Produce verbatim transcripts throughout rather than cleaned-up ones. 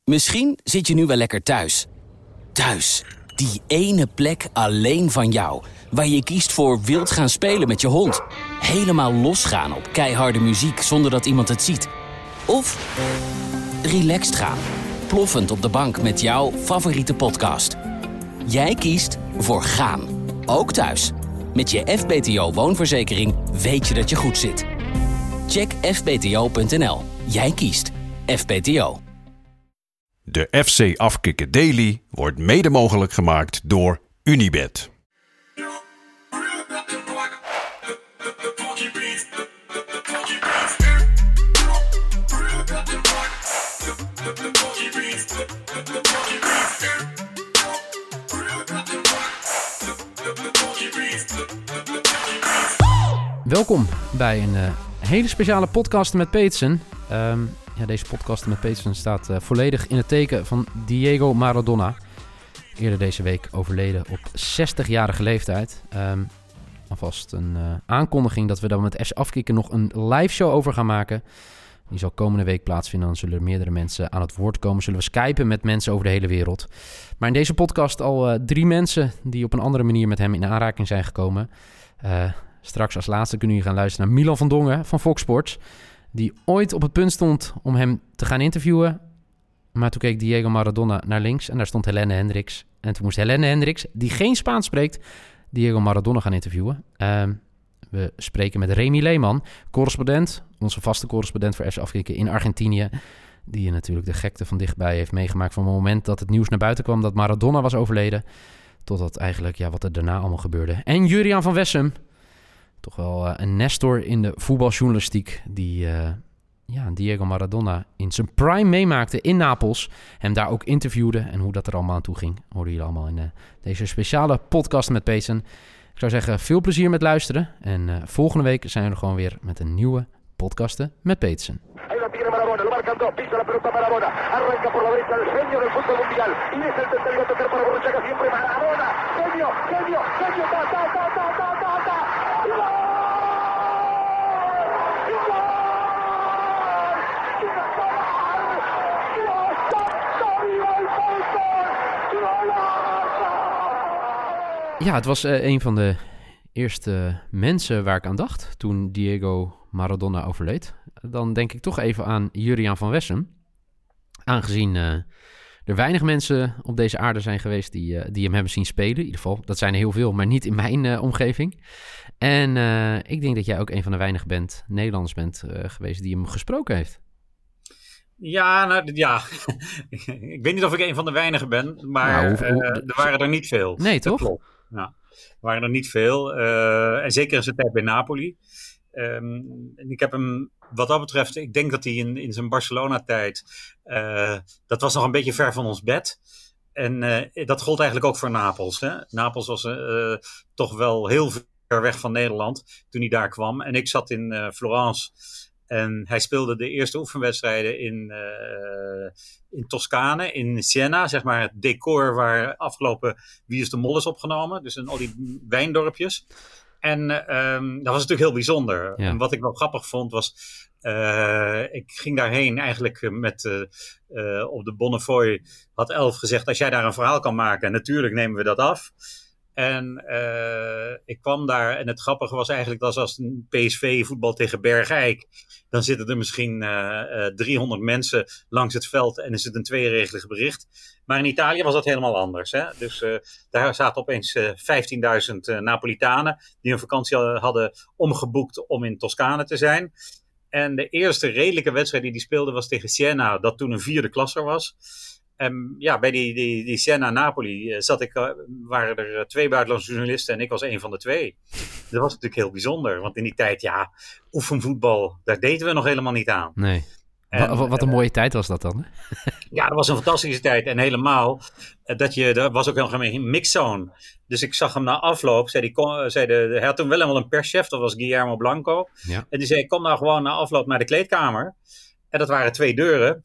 Misschien zit je nu wel lekker thuis. Thuis, die ene plek alleen van jou, waar je kiest voor wild gaan spelen met je hond. Helemaal losgaan op keiharde muziek zonder dat iemand het ziet. Of relaxed gaan, ploffend op de bank met jouw favoriete podcast. Jij kiest voor gaan, ook thuis. Met je F B T O woonverzekering weet je dat je goed zit. Check f b t o punt n l. Jij kiest F B T O. De F C Afkikken Daily wordt mede mogelijk gemaakt door Unibet. Welkom bij een uh, hele speciale podcast met Peetsen. Um, ja, deze podcast met Peetsen staat uh, volledig in het teken van Diego Maradona. Eerder deze week overleden op zestigjarige leeftijd. Um, alvast een uh, aankondiging dat we dan met F C Afkikken nog een live show over gaan maken. Die zal komende week plaatsvinden. Dan zullen er meerdere mensen aan het woord komen. Zullen we skypen met mensen over de hele wereld. Maar in deze podcast al uh, drie mensen die op een andere manier met hem in aanraking zijn gekomen. Uh, Straks als laatste kunnen jullie gaan luisteren naar Milan van Dongen van Fox Sports. Die ooit op het punt stond om hem te gaan interviewen. Maar toen keek Diego Maradona naar links en daar stond Helene Hendricks. En toen moest Helene Hendricks, die geen Spaans spreekt, Diego Maradona gaan interviewen. Uh, we spreken met Remy Leeman, correspondent, onze vaste correspondent voor F C Afkikken in Argentinië. Die natuurlijk de gekte van dichtbij heeft meegemaakt van het moment dat het nieuws naar buiten kwam dat Maradona was overleden. Totdat eigenlijk, ja, wat er daarna allemaal gebeurde. En Juriaan van Wessem. Toch wel uh, een nestor in de voetbaljournalistiek die uh, ja, Diego Maradona in zijn prime meemaakte in Napels. Hem daar ook interviewde en hoe dat er allemaal aan toe ging. Hoorden jullie allemaal in uh, deze speciale podcast met Peetsen. Ik zou zeggen, veel plezier met luisteren. En uh, volgende week zijn we er gewoon weer met een nieuwe podcasten met Peetsen. Ja, het was uh, een van de eerste mensen waar ik aan dacht toen Diego Maradona overleed. Dan denk ik toch even aan Juriaan van Wessem. Aangezien uh, er weinig mensen op deze aarde zijn geweest die, uh, die hem hebben zien spelen. In ieder geval, dat zijn er heel veel, maar niet in mijn uh, omgeving. En uh, ik denk dat jij ook een van de weinig bent, Nederlanders bent uh, geweest die hem gesproken heeft. Ja, nou, ja. Ik weet niet of ik een van de weinigen ben, maar nou, hoe, hoe, uh, er waren er niet veel. Nee, toch? Dat klopt. Ja, er waren er niet veel. Uh, en zeker in zijn tijd bij Napoli. Um, en ik heb hem, wat dat betreft, ik denk dat hij in, in zijn Barcelona-tijd, uh, dat was nog een beetje ver van ons bed. En uh, dat gold eigenlijk ook voor Napels. Hè? Napels was uh, toch wel heel ver weg van Nederland toen hij daar kwam. En ik zat in uh, Florence. En hij speelde de eerste oefenwedstrijden in, uh, in Toscane, in Siena, zeg maar het decor waar afgelopen Wie is de Mol is opgenomen. Dus in al die wijndorpjes. En uh, um, dat was natuurlijk heel bijzonder. Ja. En wat ik wel grappig vond was, uh, ik ging daarheen eigenlijk met, uh, uh, op de Bonnefoy had Elf gezegd, als jij daar een verhaal kan maken, natuurlijk nemen we dat af. En uh, ik kwam daar en het grappige was eigenlijk dat als een P S V voetbal tegen Bergijk, dan zitten er misschien uh, uh, driehonderd mensen langs het veld en is het een tweeregelig bericht. Maar in Italië was dat helemaal anders. Hè? Dus uh, daar zaten opeens uh, vijftienduizend uh, Napolitanen die een vakantie hadden omgeboekt om in Toscane te zijn. En de eerste redelijke wedstrijd die die speelde was tegen Siena, dat toen een vierde klasser was. En ja, bij die, die, die Siena-Napoli uh, zat ik, uh, waren er uh, twee buitenlandse journalisten en ik was een van de twee. Dat was natuurlijk heel bijzonder, want in die tijd, ja, oefenvoetbal, daar deden we nog helemaal niet aan. Nee. En, wat, wat een mooie uh, tijd was dat dan? Ja, dat was een fantastische tijd. En helemaal, uh, dat je, er was ook nog een mixzone. Dus ik zag hem na afloop, zei die, zei de, hij had toen wel helemaal een perschef, dat was Guillermo Blanco. Ja. En die zei, kom nou gewoon na afloop naar de kleedkamer. En dat waren twee deuren.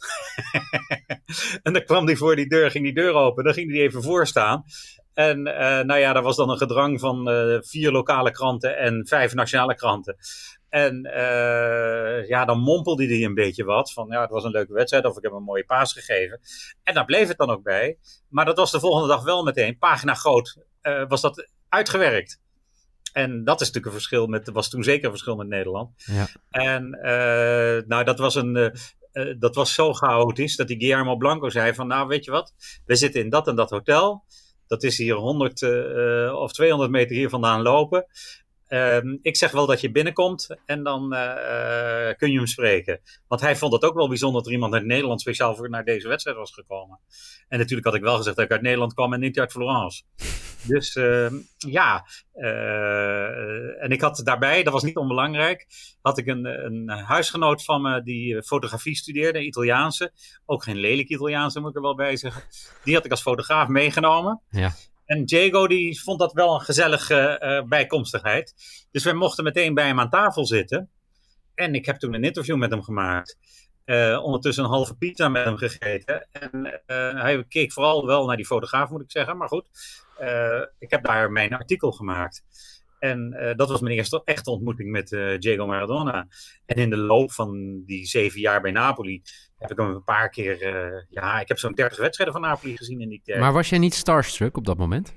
En dan kwam hij voor die deur, ging die deur open. Dan ging hij even voor staan. En uh, nou ja, daar was dan een gedrang van uh, vier lokale kranten en vijf nationale kranten. En uh, ja, dan mompelde hij een beetje wat. Van ja, het was een leuke wedstrijd of ik heb een mooie paas gegeven. En daar bleef het dan ook bij. Maar dat was de volgende dag wel meteen, pagina groot, uh, was dat uitgewerkt. En dat is natuurlijk een verschil met, was toen zeker een verschil met Nederland. Ja. En uh, nou, dat was een... Uh, Uh, dat was zo chaotisch dat die Guillermo Blanco zei van nou weet je wat, we zitten in dat en dat hotel. Dat is hier honderd uh, of tweehonderd meter hier vandaan lopen. Uh, ik zeg wel dat je binnenkomt en dan uh, uh, kun je hem spreken. Want hij vond het ook wel bijzonder dat er iemand uit Nederland speciaal voor naar deze wedstrijd was gekomen. En natuurlijk had ik wel gezegd dat ik uit Nederland kwam en niet uit Florence. Dus uh, ja, uh, en ik had daarbij, dat was niet onbelangrijk, had ik een, een huisgenoot van me die fotografie studeerde, een Italiaanse. Ook geen lelijk Italiaanse, moet ik er wel bij zeggen. Die had ik als fotograaf meegenomen. Ja. En Diego die vond dat wel een gezellige uh, bijkomstigheid. Dus wij mochten meteen bij hem aan tafel zitten. En ik heb toen een interview met hem gemaakt. Uh, ondertussen een halve pizza met hem gegeten. En uh, hij keek vooral wel naar die fotograaf, moet ik zeggen. Maar goed, uh, ik heb daar mijn artikel gemaakt. En uh, dat was mijn eerste echte ontmoeting met uh, Diego Maradona. En in de loop van die zeven jaar bij Napoli heb ik hem een paar keer... Uh, ja, ik heb zo'n dertig wedstrijden van Napoli gezien in die tijd. Maar was jij niet starstruck op dat moment?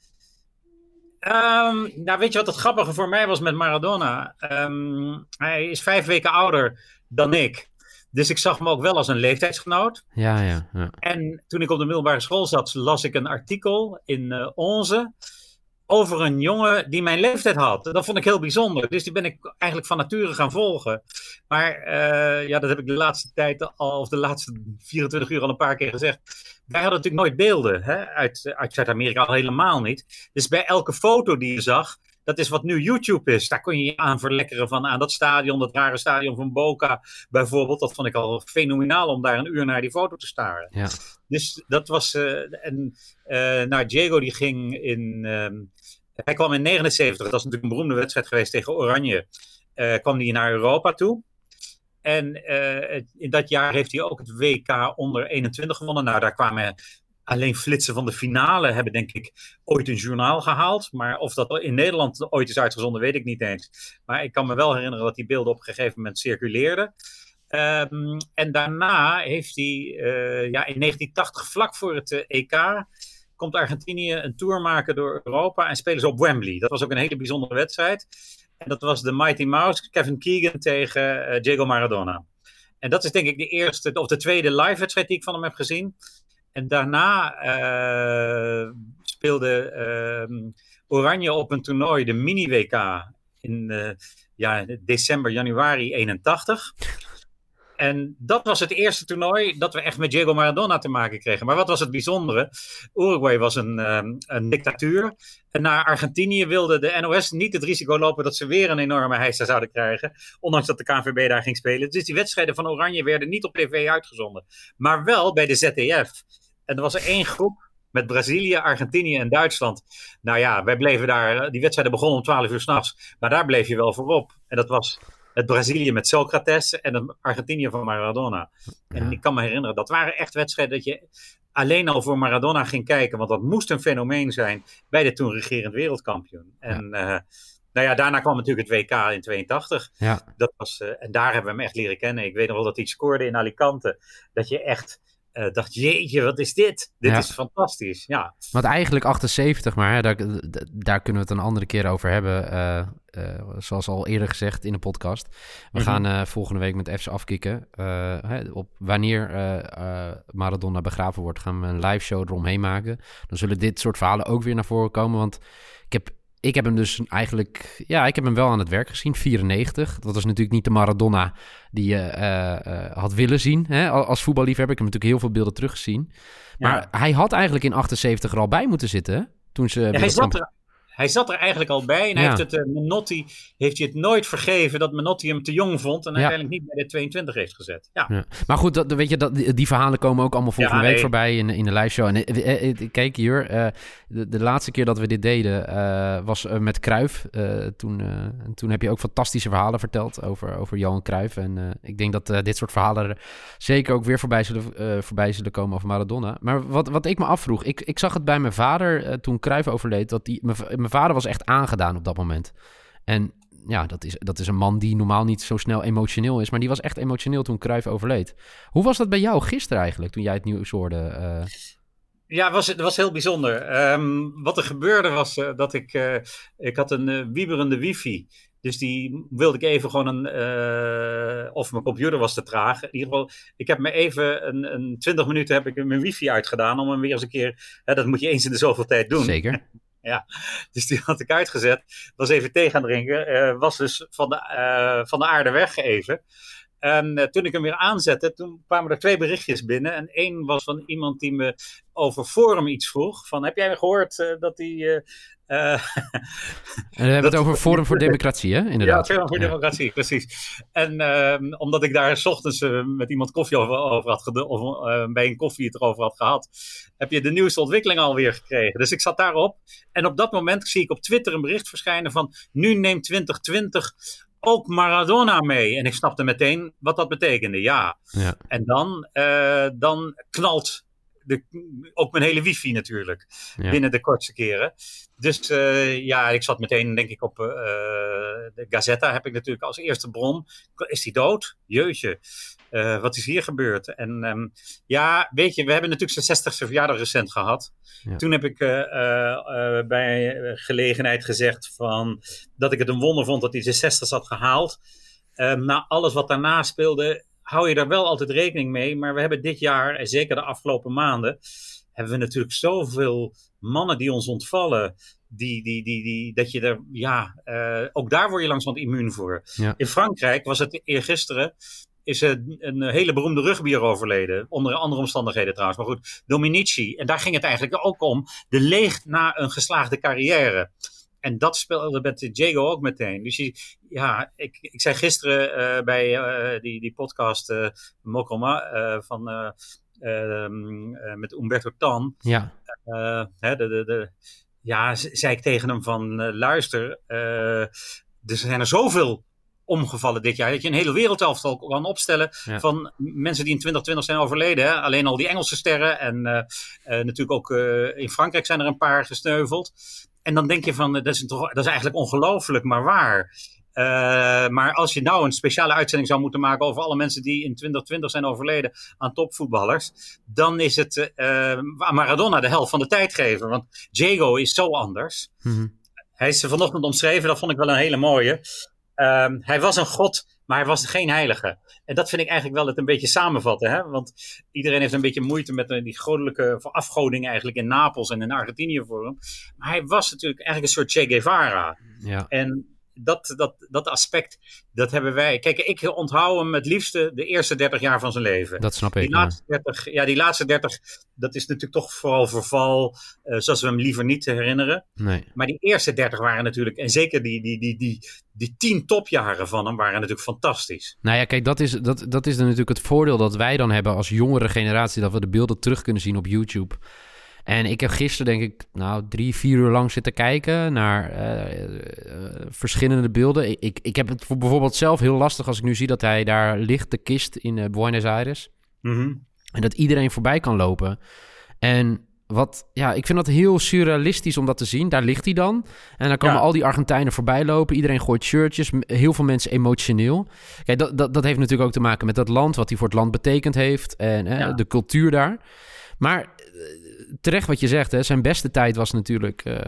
Um, nou, weet je wat het grappige voor mij was met Maradona? Um, hij is vijf weken ouder dan ik. Dus ik zag hem ook wel als een leeftijdsgenoot. Ja, ja, ja. En toen ik op de middelbare school zat, las ik een artikel in uh, Onze over een jongen die mijn leeftijd had. Dat vond ik heel bijzonder. Dus die ben ik eigenlijk van nature gaan volgen. Maar uh, ja, dat heb ik de laatste tijd al, of de laatste vierentwintig uur al een paar keer gezegd. Wij hadden natuurlijk nooit beelden hè? Uit, uit Zuid-Amerika, al helemaal niet. Dus bij elke foto die je zag, dat is wat nu YouTube is. Daar kon je je aan verlekkeren van aan dat stadion, dat rare stadion van Boca bijvoorbeeld. Dat vond ik al fenomenaal om daar een uur naar die foto te staren. Ja. Dus dat was... Uh, en uh, nou, Diego die ging in... Um, hij kwam in negenenzeventig, dat is natuurlijk een beroemde wedstrijd geweest tegen Oranje. Uh, kwam hij naar Europa toe. En uh, in dat jaar heeft hij ook het W K onder eenentwintig gewonnen. Nou, daar kwamen alleen flitsen van de finale, hebben denk ik ooit een journaal gehaald. Maar of dat in Nederland ooit is uitgezonden, weet ik niet eens. Maar ik kan me wel herinneren dat die beelden op een gegeven moment circuleerden. Um, en daarna heeft hij uh, ja, in negentien tachtig, vlak voor het uh, E K... komt Argentinië een tour maken door Europa en spelen ze op Wembley. Dat was ook een hele bijzondere wedstrijd. En dat was de Mighty Mouse, Kevin Keegan tegen uh, Diego Maradona. En dat is denk ik de eerste, of de tweede live wedstrijd die ik van hem heb gezien. En daarna uh, speelde uh, Oranje op een toernooi, de mini-W K, in uh, ja, december, januari eenentachtig. En dat was het eerste toernooi dat we echt met Diego Maradona te maken kregen. Maar wat was het bijzondere? Uruguay was een, um, een dictatuur. En naar Argentinië wilde de N O S niet het risico lopen dat ze weer een enorme heisa zouden krijgen. Ondanks dat de K N V B daar ging spelen. Dus die wedstrijden van Oranje werden niet op tv uitgezonden. Maar wel bij de Z D F. En er was er één groep met Brazilië, Argentinië en Duitsland. Nou ja, wij bleven daar... Die wedstrijden begonnen om twaalf uur 's nachts. Maar daar bleef je wel voorop. En dat was... het Brazilië met Socrates en het Argentinië van Maradona. En ja. Ik kan me herinneren, dat waren echt wedstrijden dat je alleen al voor Maradona ging kijken. Want dat moest een fenomeen zijn bij de toen regerend wereldkampioen. En ja. Uh, nou ja, daarna kwam natuurlijk het W K in tweeëntachtig. Ja. Dat was, uh, en daar hebben we hem echt leren kennen. Ik weet nog wel dat hij scoorde in Alicante. Dat je echt... Uh, dacht, jeetje, wat is dit? Dit ja. is fantastisch, ja. Want eigenlijk achtenzeventig, maar hè, daar, daar kunnen we het een andere keer over hebben. Uh, uh, zoals al eerder gezegd in de podcast. We mm-hmm. gaan uh, volgende week met F C afkicken. Uh, hè, op wanneer uh, uh, Maradona begraven wordt, gaan we een live show eromheen maken. Dan zullen dit soort verhalen ook weer naar voren komen. Want ik heb... Ik heb hem dus eigenlijk... Ja, ik heb hem wel aan het werk gezien. vierennegentig. Dat was natuurlijk niet de Maradona die je uh, uh, had willen zien. Hè? Als voetballiefhebber. Ik heb natuurlijk heel veel beelden teruggezien. Maar ja. hij had eigenlijk in achtenzeventig er al bij moeten zitten. Hè? Toen ze... Ja, hij zat er... Hij zat er eigenlijk al bij en ja. heeft, het, uh, Menotti, heeft hij het nooit vergeven dat Menotti hem te jong vond en ja. uiteindelijk niet bij de tweeëntwintig heeft gezet. Ja. Ja. Maar goed, dat, weet je, dat, die, die verhalen komen ook allemaal volgende ja, week nee. voorbij in, in de live show. En uh, uh, kijk hier, uh, de, de laatste keer dat we dit deden uh, was uh, met Cruijff. Uh, toen, uh, en toen heb je ook fantastische verhalen verteld over, over Johan Cruijff. En uh, ik denk dat uh, dit soort verhalen er zeker ook weer voorbij zullen, uh, voorbij zullen komen over Maradona. Maar wat, wat ik me afvroeg, ik, ik zag het bij mijn vader uh, toen Cruijff overleed, dat die... Mijn, mijn vader was echt aangedaan op dat moment. En ja, dat is, dat is een man die normaal niet zo snel emotioneel is. Maar die was echt emotioneel toen Cruijff overleed. Hoe was dat bij jou gisteren eigenlijk, toen jij het nieuws hoorde? Uh... Ja, het was, het was heel bijzonder. Um, wat er gebeurde was uh, dat ik... Uh, ik had een uh, wieberende wifi. Dus die wilde ik even gewoon een... Uh, of mijn computer was te traag. In ieder geval, ik heb me even een, een twintig minuten heb ik mijn wifi uitgedaan. Om hem weer eens een keer... Hè, dat moet je eens in de zoveel tijd doen. Zeker. Ja, dus die had ik uitgezet. Was even thee gaan drinken. Uh, was dus van de, uh, van de aarde weg even. En uh, toen ik hem weer aanzette, toen kwamen er twee berichtjes binnen. En één was van iemand die me over Forum iets vroeg. Van, heb jij gehoord uh, dat die... Uh, uh, en we hebben het over Forum voor Democratie, hè? Inderdaad. Ja, Forum voor ja. Democratie, precies. En uh, omdat ik daar 's ochtends uh, met iemand koffie over, over had gedaan, of uh, bij een koffie het erover had gehad, heb je de nieuwste ontwikkeling alweer gekregen. Dus ik zat daarop. En op dat moment zie ik op Twitter een bericht verschijnen van, nu neemt twintig twintig ook Maradona mee. En ik snapte meteen wat dat betekende, ja. ja. En dan, uh, dan knalt de, ook mijn hele wifi natuurlijk, ja. binnen de kortste keren. Dus uh, ja, ik zat meteen denk ik op uh, de Gazzetta, heb ik natuurlijk als eerste bron. Is hij dood? Jeetje. Uh, wat is hier gebeurd? En um, ja, weet je, we hebben natuurlijk zijn zestigste verjaardag recent gehad. Ja. Toen heb ik uh, uh, uh, bij gelegenheid gezegd van, dat ik het een wonder vond dat hij zijn zestigste had gehaald. Uh, na alles wat daarna speelde, hou je daar wel altijd rekening mee. Maar we hebben dit jaar, en zeker de afgelopen maanden, hebben we natuurlijk zoveel mannen die ons ontvallen. Die, die, die, die, dat je er, ja, uh, ook daar word je langzamerhand immuun voor. Ja. In Frankrijk was het eergisteren, is een, een hele beroemde rugbier overleden. Onder andere omstandigheden trouwens. Maar goed, Dominici. En daar ging het eigenlijk ook om. De leeg na een geslaagde carrière. En dat speelde met Diego ook meteen. Dus je, ja, ik, ik zei gisteren uh, bij uh, die, die podcast uh, Mokroma uh, van, uh, uh, uh, met Umberto Tan. Ja. Uh, hè, de, de, de, ja, zei ik tegen hem van uh, luister, uh, er zijn er zoveel omgevallen dit jaar, dat je een hele wereldelftal kan opstellen ja. van mensen die in twintig twintig zijn overleden. Hè? Alleen al die Engelse sterren en uh, uh, natuurlijk ook uh, in Frankrijk zijn er een paar gesneuveld. En dan denk je van, dat is, toch, dat is eigenlijk ongelooflijk, maar waar. Uh, maar als je nou een speciale uitzending zou moeten maken over alle mensen die in twintig twintig zijn overleden aan topvoetballers, dan is het uh, Maradona de helft van de tijd geven. Want Diego is zo anders. Mm-hmm. Hij is vanochtend omschreven, dat vond ik wel een hele mooie. Um, hij was een god, maar hij was geen heilige. En dat vind ik eigenlijk wel het een beetje samenvatten. Hè? Want iedereen heeft een beetje moeite met die goddelijke afgoding eigenlijk in Napels en in Argentinië voor hem. Maar hij was natuurlijk eigenlijk een soort Che Guevara. Ja. En dat, dat, dat aspect, dat hebben wij. Kijk, ik onthoud hem het liefste de eerste dertig jaar van zijn leven. Dat snap ik. Die laatste dertig, ja, die laatste dertig, dat is natuurlijk toch vooral verval, uh, zoals we hem liever niet herinneren. Nee. Maar die eerste dertig waren natuurlijk, en zeker die, die, die, die, die tien topjaren van hem waren natuurlijk fantastisch. Nou ja, kijk, dat is, dat, dat is dan natuurlijk het voordeel dat wij dan hebben als jongere generatie, dat we de beelden terug kunnen zien op YouTube. En ik heb gisteren denk ik nou drie, vier uur lang zitten kijken naar uh, uh, verschillende beelden. Ik, ik heb het voor bijvoorbeeld zelf heel lastig als ik nu zie dat hij daar ligt, de kist in uh, Buenos Aires. Mm-hmm. En dat iedereen voorbij kan lopen. En wat, ja, ik vind dat heel surrealistisch om dat te zien. Daar ligt hij dan. En dan komen ja. al die Argentijnen voorbij lopen. Iedereen gooit shirtjes. Heel veel mensen emotioneel. Kijk, dat, dat, dat heeft natuurlijk ook te maken met dat land, wat hij voor het land betekend heeft. En eh, ja. de cultuur daar. Maar terecht wat je zegt, hè, zijn beste tijd was natuurlijk uh,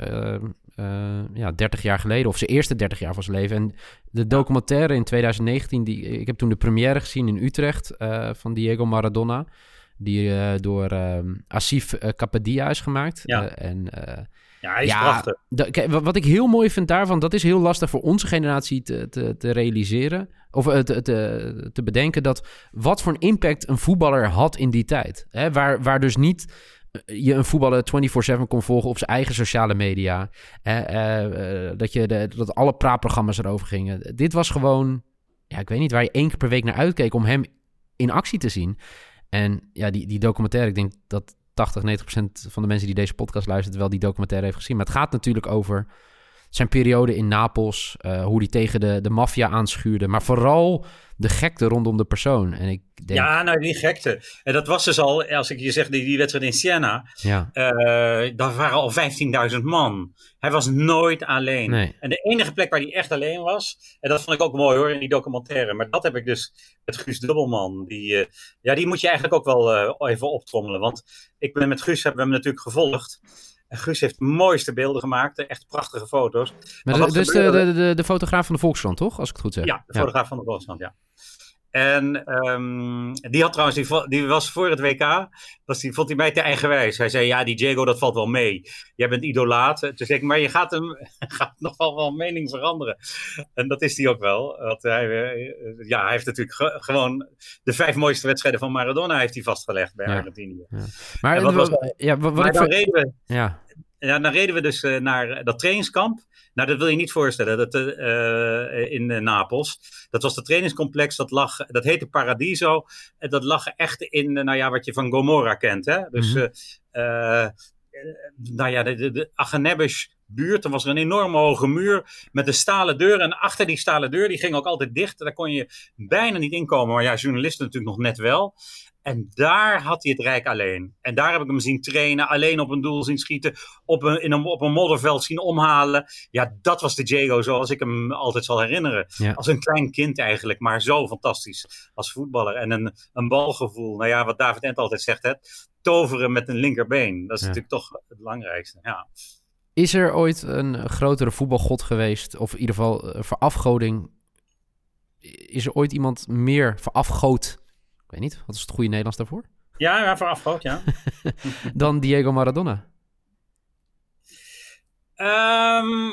uh, ja, dertig jaar geleden, of zijn eerste dertig jaar van zijn leven. En de documentaire in twintig negentien, die, ik heb toen de première gezien in Utrecht uh, van Diego Maradona, die uh, door uh, Asif uh, Kapadia is gemaakt. Ja. Uh, en, uh, ja, hij is ja, prachtig. De, kijk, wat ik heel mooi vind daarvan, dat is heel lastig voor onze generatie te, te, te realiseren. Of uh, te, te, te bedenken dat wat voor een impact een voetballer had in die tijd. Hè, waar, waar dus niet je een voetballer vierentwintig zeven kon volgen op zijn eigen sociale media. Uh, uh, uh, dat, je de, dat alle praatprogramma's erover gingen. Dit was gewoon, ja, ik weet niet, waar je één keer per week naar uitkeek om hem in actie te zien. En ja, die, die documentaire, ik denk dat tachtig, negentig procent van de mensen die deze podcast luisteren wel die documentaire heeft gezien. Maar het gaat natuurlijk over zijn periode in Napels, uh, hoe hij tegen de, de maffia aanschuurde. Maar vooral de gekte rondom de persoon. En ik denk... Ja, nou die gekte. En dat was dus al, als ik je zeg, die, die wedstrijd in Siena. Ja. Uh, daar waren al vijftienduizend man. Hij was nooit alleen. Nee. En de enige plek waar hij echt alleen was, en dat vond ik ook mooi hoor, in die documentaire. Maar dat heb ik dus met Guus Dubbelman. Die, uh, ja, die moet je eigenlijk ook wel uh, even optrommelen. Want ik ben met Guus, hebben we hem natuurlijk gevolgd. En Guus heeft de mooiste beelden gemaakt. Echt prachtige foto's. Maar maar dus de, de, de, de fotograaf van de Volkskrant, toch? Als ik het goed zeg. Ja, de fotograaf ja. van de Volkskrant, ja. En um, die had trouwens, die, die was voor het W K, was die, vond hij mij te eigenwijs. Hij zei, ja, die Diego, dat valt wel mee. Jij bent idolaat. Toen zei ik, maar je gaat hem gaat nog wel van mening veranderen. En dat is hij ook wel. Want hij, ja, hij heeft natuurlijk ge, gewoon de vijf mooiste wedstrijden van Maradona heeft hij vastgelegd bij ja. Argentinië. Ja. Maar, wat was, ja, wat, wat maar ik dan ver... reden we... Ja. Ja, dan reden we dus uh, naar dat trainingskamp. Nou, dat wil je niet voorstellen. Dat, uh, in uh, Napels. Dat was het trainingscomplex. Dat lag, dat heette Paradiso. En dat lag echt in, uh, nou ja, wat je van Gomorra kent. Hè? Dus, mm-hmm. uh, uh, nou ja, de, de, de Aghenebis buurt. Er was er een enorme hoge muur met een stalen deur. En achter die stalen deur, die ging ook altijd dicht. Daar kon je bijna niet inkomen. Maar ja, journalisten natuurlijk nog net wel. En daar had hij het Rijk alleen. En daar heb ik hem zien trainen, alleen op een doel zien schieten, op een, in een, op een modderveld zien omhalen. Ja, dat was de Diego zoals ik hem altijd zal herinneren. Ja. Als een klein kind eigenlijk, maar zo fantastisch als voetballer. En een, een balgevoel, nou ja, wat David Ent altijd zegt, hè, toveren met een linkerbeen. Dat is ja. natuurlijk toch het belangrijkste, ja. Is er ooit een grotere voetbalgod geweest, of in ieder geval uh, verafgoding? Is er ooit iemand meer verafgood? Ik weet niet, wat is het goede Nederlands daarvoor? Ja, ja verafgood, ja. Dan Diego Maradona? Um,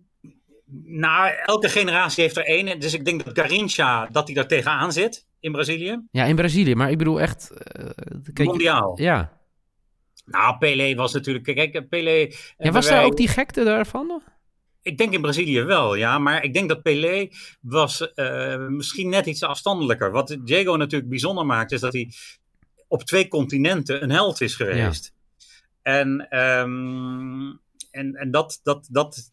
nou, elke generatie heeft er één. Dus ik denk dat Garrincha, dat hij daar tegenaan zit in Brazilië. Ja, in Brazilië, maar ik bedoel echt... Uh, kijk, mondiaal. Ja. Nou, Pelé was natuurlijk... Kijk, Pelé... Ja, was wij... daar ook die gekte daarvan? Ik denk in Brazilië wel, ja. Maar ik denk dat Pelé was uh, misschien net iets afstandelijker. Wat Diego natuurlijk bijzonder maakt, is dat hij op twee continenten een held is geweest. Ja. En, um, en, en dat, dat, dat,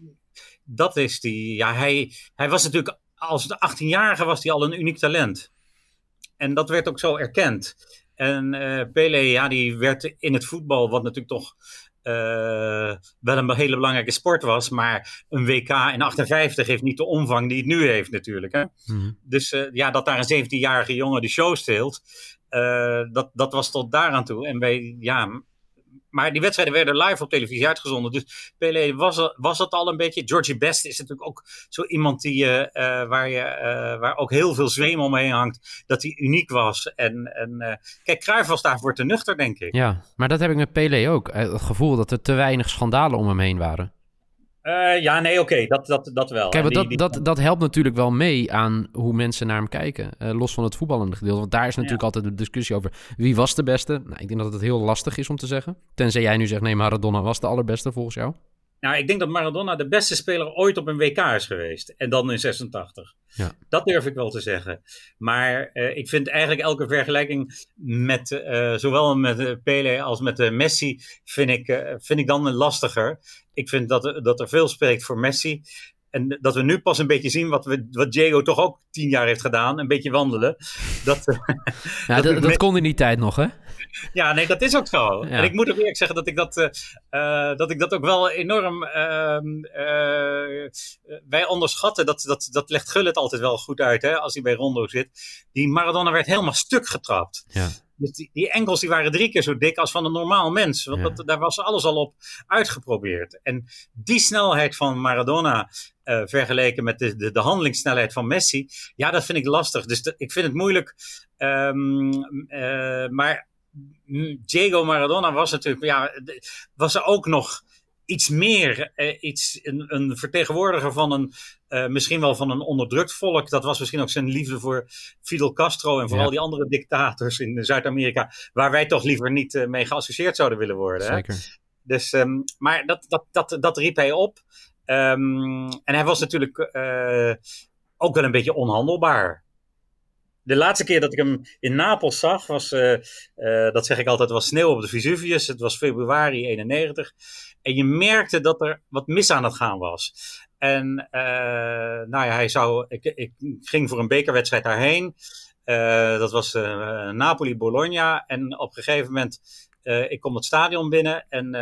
dat is die... Ja, hij, hij was natuurlijk... Als achttienjarige was hij al een uniek talent. En dat werd ook zo erkend. En uh, Pelé, ja, die werd in het voetbal, wat natuurlijk toch... Uh, wel een hele belangrijke sport was, maar een W K in achtenvijftig heeft niet de omvang die het nu heeft natuurlijk. Hè? Mm-hmm. Dus uh, ja, dat daar een zeventienjarige jongen de show steelt, uh, dat, dat was tot daaraan toe. En wij, ja, maar die wedstrijden werden live op televisie uitgezonden, dus Pelé was, was het al een beetje. Georgie Best is natuurlijk ook zo iemand die, uh, uh, waar, je, uh, waar ook heel veel zweem omheen hangt, dat hij uniek was. En, en uh, kijk, Cruijff was daarvoor te nuchter, denk ik. Ja, maar dat heb ik met Pelé ook. Het gevoel dat er te weinig schandalen om hem heen waren. Uh, ja, nee, oké, okay, dat, dat, dat wel. Kijk, die, dat, die... dat, dat helpt natuurlijk wel mee aan hoe mensen naar hem kijken. Uh, los van het voetballende gedeelte. Want daar is natuurlijk ja. altijd de discussie over wie was de beste. Nou, ik denk dat het heel lastig is om te zeggen. Tenzij jij nu zegt, nee, Maradona was de allerbeste volgens jou. Nou, ik denk dat Maradona de beste speler ooit op een W K is geweest. En dan in zesentachtig. Ja. Dat durf ik wel te zeggen. Maar uh, ik vind eigenlijk elke vergelijking met uh, zowel met uh, Pelé als met uh, Messi vind ik, uh, vind ik dan lastiger. Ik vind dat, uh, dat er veel spreekt voor Messi. En dat we nu pas een beetje zien wat, we, wat Diego toch ook tien jaar heeft gedaan. Een beetje wandelen. Dat, uh, ja, dat, dat, dat kon in die tijd nog, hè? Ja, nee, dat is ook zo. Ja. En ik moet ook eerlijk zeggen dat ik dat, uh, uh, dat, ik dat ook wel enorm... Uh, uh, wij onderschatten, dat, dat, dat legt Gullit altijd wel goed uit, hè, als hij bij Rondo zit. Die Maradona werd helemaal stuk getrapt. Ja. Dus die, die enkels die waren drie keer zo dik als van een normaal mens. Want ja. dat, daar was alles al op uitgeprobeerd. En die snelheid van Maradona... Uh, vergeleken met de, de, de handelingssnelheid van Messi. Ja, dat vind ik lastig. Dus de, ik vind het moeilijk. Um, uh, maar Diego Maradona was natuurlijk... Ja, was er ook nog iets meer... Uh, iets, een, een vertegenwoordiger van een... Uh, misschien wel van een onderdrukt volk. Dat was misschien ook zijn liefde voor Fidel Castro... en vooral ja. die andere dictators in Zuid-Amerika... waar wij toch liever niet uh, mee geassocieerd zouden willen worden. Zeker. Hè? Dus, um, maar dat, dat, dat, dat riep hij op... Um, en hij was natuurlijk uh, ook wel een beetje onhandelbaar. de laatste keer dat ik hem in Napels zag, was, uh, uh, dat zeg ik altijd, was sneeuw op de Vesuvius. Het was februari eenennegentig. En je merkte dat er wat mis aan het gaan was. En uh, nou ja, hij zou, ik, ik ging voor een bekerwedstrijd daarheen. Uh, dat was uh, Napoli-Bologna. En op een gegeven moment, uh, ik kom het stadion binnen. En uh,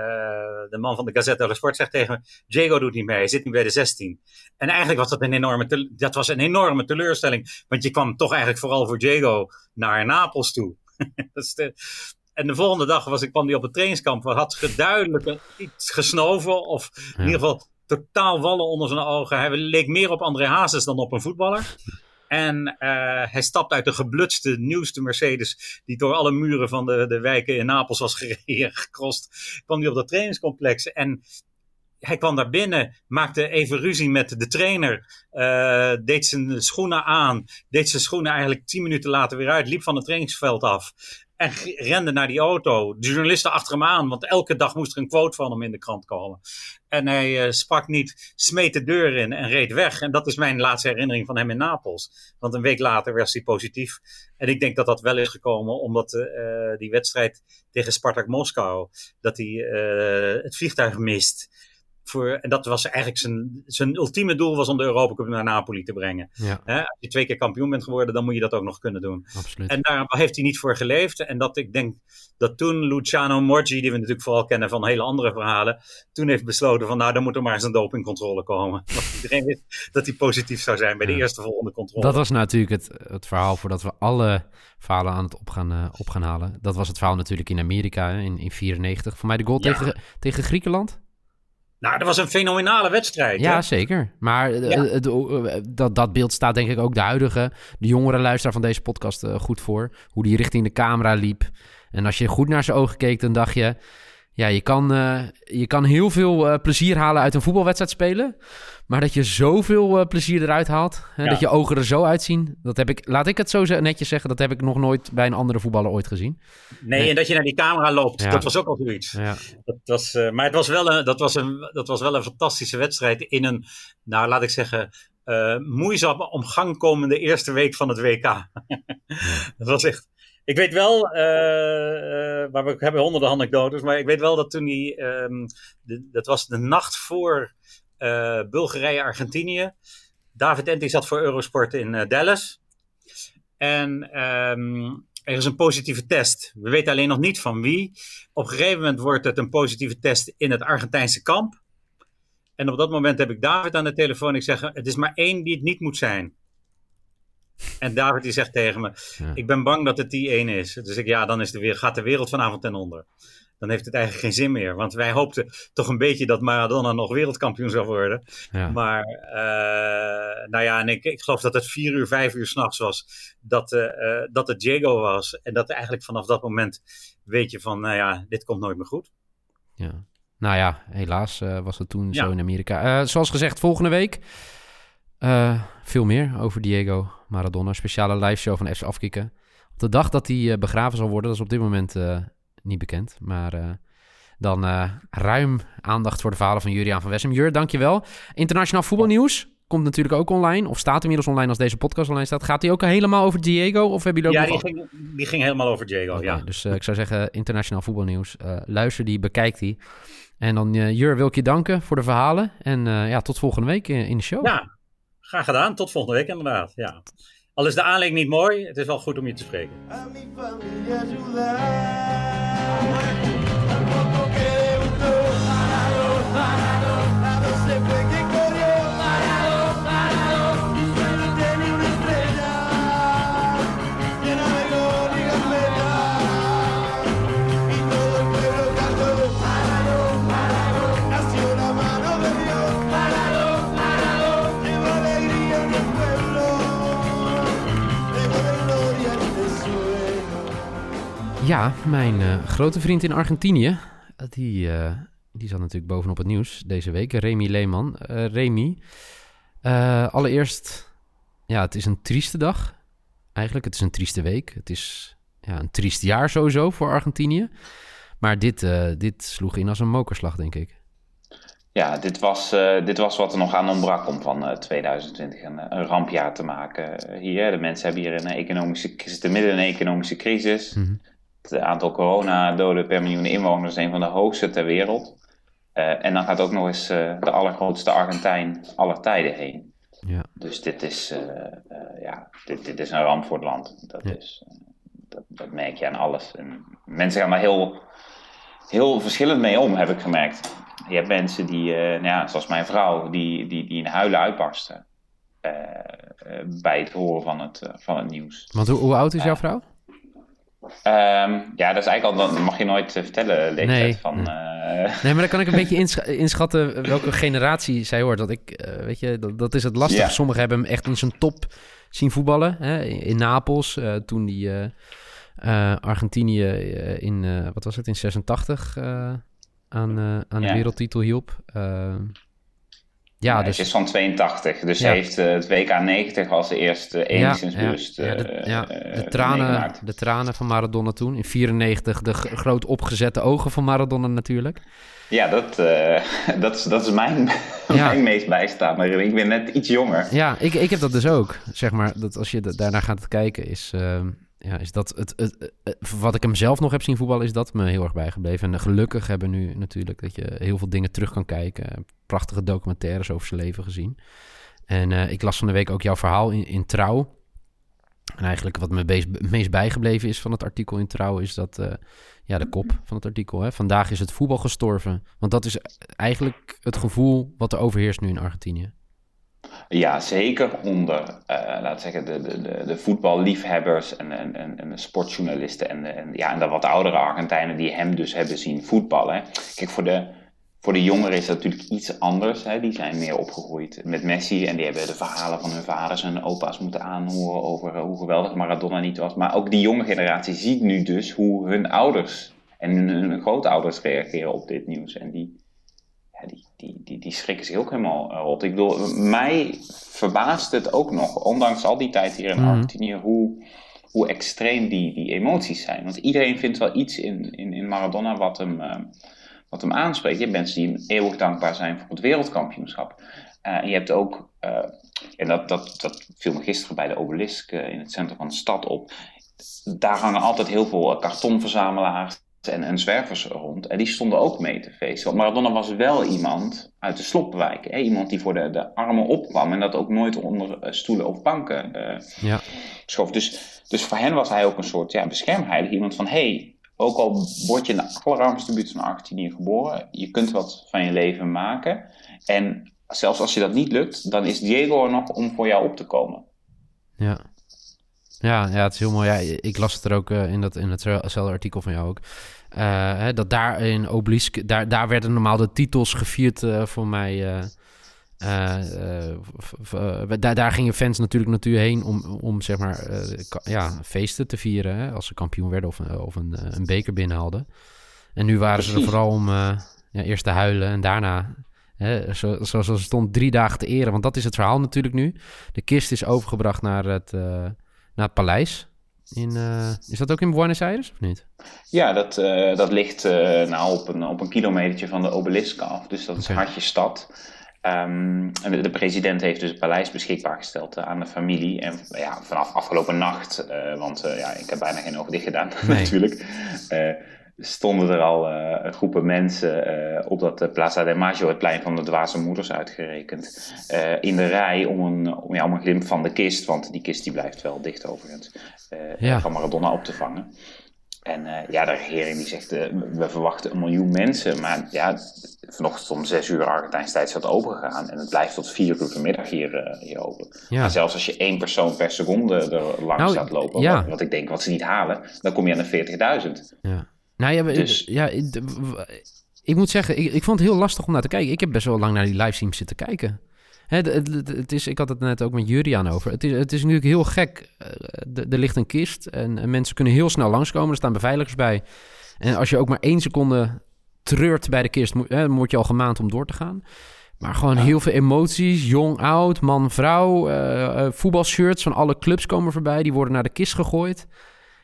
uh, de man van de Gazzetta dello Sport zegt tegen me, Diego doet niet mee, hij zit nu bij de zestien. En eigenlijk was dat een enorme, te- dat was een enorme teleurstelling. Want je kwam toch eigenlijk vooral voor Diego naar Napels toe. Dat is de, en de volgende dag was ik, kwam hij op het trainingskamp. Had geduidelijk iets gesnoven. Of in ja. ieder geval totaal wallen onder zijn ogen. Hij leek meer op André Hazes dan op een voetballer. En uh, hij stapt uit de geblutste, nieuwste Mercedes, die door alle muren van de, de wijken in Napels was gereden, gekrost. Kwam hij op dat trainingscomplex en hij kwam daar binnen, maakte even ruzie met de trainer, uh, deed zijn schoenen aan, deed zijn schoenen eigenlijk tien minuten later weer uit, liep van het trainingsveld af. En rende naar die auto. De journalisten achter hem aan. Want elke dag moest er een quote van hem in de krant komen. En hij uh, sprak niet. Smeet de deur in en reed weg. En dat is mijn laatste herinnering van hem in Napels. Want een week later was hij positief. En ik denk dat dat wel is gekomen. Omdat uh, die wedstrijd tegen Spartak Moskou. Dat hij uh, het vliegtuig mist. Voor, en dat was eigenlijk zijn, zijn ultieme doel was om de Europa Cup naar Napoli te brengen. Ja. He, als je twee keer kampioen bent geworden, dan moet je dat ook nog kunnen doen. Absoluut. En daar heeft hij niet voor geleefd. En dat ik denk dat toen Luciano Morgi, die we natuurlijk vooral kennen van hele andere verhalen, toen heeft besloten van nou, dan moet er maar eens een dopingcontrole komen. Want iedereen wist dat hij positief zou zijn bij de ja. eerste volgende controle. Dat was natuurlijk het, het verhaal voordat we alle verhalen aan het op gaan, uh, op gaan halen. Dat was het verhaal natuurlijk in Amerika hè, in, in vierennegentig. Voor mij de goal ja. tegen, tegen Griekenland. Nou, dat was een fenomenale wedstrijd. Ja, hè? Zeker. Maar ja. uh, uh, dat, dat beeld staat denk ik ook de huidige, de jongere luisteraar van deze podcast uh, goed voor. Hoe die richting de camera liep. En als je goed naar zijn ogen keek, dan dacht je, ja, je kan, uh, je kan heel veel uh, plezier halen uit een voetbalwedstrijd spelen. Maar dat je zoveel uh, plezier eruit haalt, hè, ja. dat je ogen er zo uitzien. Dat heb ik, laat ik het zo netjes zeggen, dat heb ik nog nooit bij een andere voetballer ooit gezien. Nee, nee. En dat je naar die camera loopt, ja. dat was ook al zoiets. Ja. Dat was, uh, maar het was wel een, dat, was een, dat was wel een fantastische wedstrijd in een, nou laat ik zeggen, uh, moeizaam omgangkomende eerste week van het W K. Ja. Dat was echt... Ik weet wel, uh, uh, maar we hebben honderden anekdotes, maar ik weet wel dat toen die, um, de, dat was de nacht voor uh, Bulgarije-Argentinië. David Enti zat voor Eurosport in uh, Dallas. En um, er is een positieve test. We weten alleen nog niet van wie. Op een gegeven moment wordt het een positieve test in het Argentijnse kamp. En op dat moment heb ik David aan de telefoon. Ik zeg, het is maar één die het niet moet zijn. En David die zegt tegen me, ja. ik ben bang dat het die ene is. Dus ik, ja, dan is de weer, gaat de wereld vanavond ten onder. Dan heeft het eigenlijk geen zin meer. Want wij hoopten toch een beetje dat Maradona nog wereldkampioen zou worden. Ja. Maar, uh, nou ja, en ik, ik geloof dat het vier uur, vijf uur 's nachts was. Dat, uh, dat het Diego was. En dat eigenlijk vanaf dat moment weet je van, nou ja, dit komt nooit meer goed. Ja. Nou ja, helaas uh, was het toen ja. zo in Amerika. Uh, zoals gezegd, volgende week... Uh, veel meer over Diego Maradona. Speciale live show van F C Afkikken. Op de dag dat hij uh, begraven zal worden, dat is op dit moment uh, niet bekend. Maar uh, dan uh, ruim aandacht voor de verhalen van Juriaan van Wessem. Jur, dankjewel. Internationaal voetbalnieuws komt natuurlijk ook online. Of staat inmiddels online als deze podcast online staat. Gaat die ook helemaal over Diego? Of hebben jullie ook ja, nog... die, ging, die ging helemaal over Diego, okay, ja. Dus uh, ik zou zeggen, internationaal voetbalnieuws. Uh, luister die, bekijk die. En dan, uh, Jur, wil ik je danken voor de verhalen. En uh, ja, tot volgende week in, in de show. Ja. Graag gedaan, tot volgende week inderdaad. Ja. Al is de aanleiding niet mooi, het is wel goed om je te spreken. Ja, mijn uh, grote vriend in Argentinië, die, uh, die zat natuurlijk bovenop het nieuws deze week. Remy Lehmann. Uh, Remy, uh, allereerst, ja, het is een trieste dag. Eigenlijk, het is een trieste week. Het is ja, een triest jaar sowieso voor Argentinië. Maar dit, uh, dit sloeg in als een mokerslag, denk ik. Ja, dit was, uh, dit was wat er nog aan ontbrak om van uh, twintig twintig een, een rampjaar te maken. Uh, hier, de mensen hebben hier een economische, zitten midden in een economische crisis. Mm-hmm. Het aantal coronadoden per miljoen inwoners is een van de hoogste ter wereld. Uh, en dan gaat ook nog eens uh, de allergrootste Argentijn aller tijden heen. Ja. Dus dit is, uh, uh, ja, dit, dit is een ramp voor het land. Dat, ja. is, uh, dat, dat merk je aan alles. En mensen gaan daar heel, heel verschillend mee om, heb ik gemerkt. Je hebt mensen die, uh, nou ja, zoals mijn vrouw, die, die, die in huilen uitbarsten. Uh, uh, bij het horen van het, uh, van het nieuws. Want hoe, hoe oud is jouw vrouw? Um, ja, dat is eigenlijk al, dat mag je nooit uh, vertellen, leeftijd nee, van... Nee. Uh... nee, maar dan kan ik een beetje insch- inschatten welke generatie zij hoort. Dat ik, uh, weet je, dat, dat is het lastige. Ja. Sommigen hebben hem echt in zijn top zien voetballen. Hè? In, in Napels, uh, toen die uh, uh, Argentinië uh, in, uh, wat was het, in zesentachtig uh, aan, uh, aan de ja. wereldtitel hielp. Uh, Ja, nee, dus... Het is van tweeëntachtig, dus ja. Ze heeft uh, het W K negentig als de eerste enigszins ja, bewust ja, de, uh, ja, de, tranen, de tranen van Maradona toen. In vierennegentig de g- groot opgezette ogen van Maradona natuurlijk. Ja, dat, uh, dat, is, dat is mijn, ja. mijn meest bijstaande herinnering. Ik ben net iets jonger. Ja, ik, ik heb dat dus ook. Zeg maar, dat als je daarnaar gaat kijken, is... Uh, Ja, is dat het, het, het, het, wat ik hem zelf nog heb zien voetballen, is dat me heel erg bijgebleven. En gelukkig hebben we nu natuurlijk dat je heel veel dingen terug kan kijken. Prachtige documentaires over zijn leven gezien. En uh, ik las van de week ook jouw verhaal in, in Trouw. En eigenlijk wat me meest, meest bijgebleven is van het artikel in Trouw, is dat, uh, ja, de kop van het artikel. Hè? Vandaag is het voetbal gestorven. Want dat is eigenlijk het gevoel wat er overheerst nu in Argentinië. Ja, zeker onder, uh, laten we zeggen, de, de, de, de voetballiefhebbers en, en, en de sportjournalisten en, en, ja, en de wat oudere Argentijnen die hem dus hebben zien voetballen. Kijk, voor de, voor de jongeren is dat natuurlijk iets anders. Hè. Die zijn meer opgegroeid met Messi en die hebben de verhalen van hun vaders en opa's moeten aanhoren over uh, hoe geweldig Maradona niet was. Maar ook die jonge generatie ziet nu dus hoe hun ouders en hun, hun grootouders reageren op dit nieuws. En die... Ja, die, die, die, die schrikken zich ook helemaal rot. Ik bedoel, mij verbaast het ook nog, ondanks al die tijd hier in mm. Argentinië, hoe, hoe extreem die, die emoties zijn. Want iedereen vindt wel iets in, in, in Maradona wat hem, uh, wat hem aanspreekt. Je hebt mensen die hem eeuwig dankbaar zijn voor het wereldkampioenschap. Uh, en je hebt ook, uh, en dat, dat, dat viel me gisteren bij de obelisk uh, in het centrum van de stad op. Daar hangen altijd heel veel kartonverzamelaars en, en zwervers rond. En die stonden ook mee te feesten. Want Maradona was wel iemand uit de sloppenwijk. Hè? Iemand die voor de, de armen opkwam. En dat ook nooit onder uh, stoelen of banken uh, ja. schoof. Dus, dus voor hen was hij ook een soort ja, beschermheilige. Iemand van, hé, hey, ook al word je in de allerarmste buurt van Argentinië geboren. Je kunt wat van je leven maken. En zelfs als je dat niet lukt, dan is Diego er nog om voor jou op te komen. Ja. Ja, ja, het is heel mooi. Ja, ik las het er ook uh, in, dat, in hetzelfde artikel van jou ook. Uh, hè, dat daar in Obelisk, daar, daar werden normaal de titels gevierd uh, voor mij. Uh, uh, uh, f, f, uh, daar, daar gingen fans natuurlijk naartoe heen om, om zeg maar, uh, ka- ja, feesten te vieren. Hè, als ze kampioen werden of, uh, of een, uh, een beker binnenhaalden. En nu waren ze er vooral om uh, ja, eerst te huilen en daarna... He, zo, zoals het stond, drie dagen te eren. Want dat is het verhaal natuurlijk nu. De kist is overgebracht naar het, uh, naar het paleis. In, uh, is dat ook in Buenos Aires of niet? Ja, dat, uh, dat ligt uh, nou op, een, op een kilometertje van de obelisk af. Dus dat is okay. Hartje stad. Um, en de, de president heeft dus het paleis beschikbaar gesteld uh, aan de familie. En ja, vanaf afgelopen nacht, uh, want uh, ja, ik heb bijna geen ogen dicht gedaan nee. natuurlijk... Uh, stonden er al uh, groepen mensen uh, op dat uh, Plaza de Mayo, het plein van de dwaze moeders uitgerekend, uh, in de rij om een, om, ja, om een glimp van de kist, want die kist die blijft wel dicht overigens, uh, ja. van Maradona op te vangen. En uh, ja, de regering die zegt, uh, we verwachten een miljoen mensen, maar ja, vanochtend om zes uur Argentijns tijd is dat opengegaan en het blijft tot vier uur vanmiddag hier, uh, hier open. Ja. Maar zelfs als je één persoon per seconde er langs nou, gaat lopen, ja. wat, wat ik denk wat ze niet halen, dan kom je aan de veertigduizend. Ja. Nou ja, dus... ja ik, ik moet zeggen, ik, ik vond het heel lastig om naar te kijken. Ik heb best wel lang naar die livestreams zitten kijken. Hè, het, het, het is, ik had het net ook met Juriaan over. Het is, het is natuurlijk heel gek. Er, er ligt een kist en, en mensen kunnen heel snel langskomen. Er staan beveiligers bij. En als je ook maar één seconde treurt bij de kist, moet, hè, dan word je al gemaand om door te gaan. Maar gewoon ja. heel veel emoties. Jong, oud, man, vrouw. Uh, uh, voetbalshirts van alle clubs komen voorbij. Die worden naar de kist gegooid.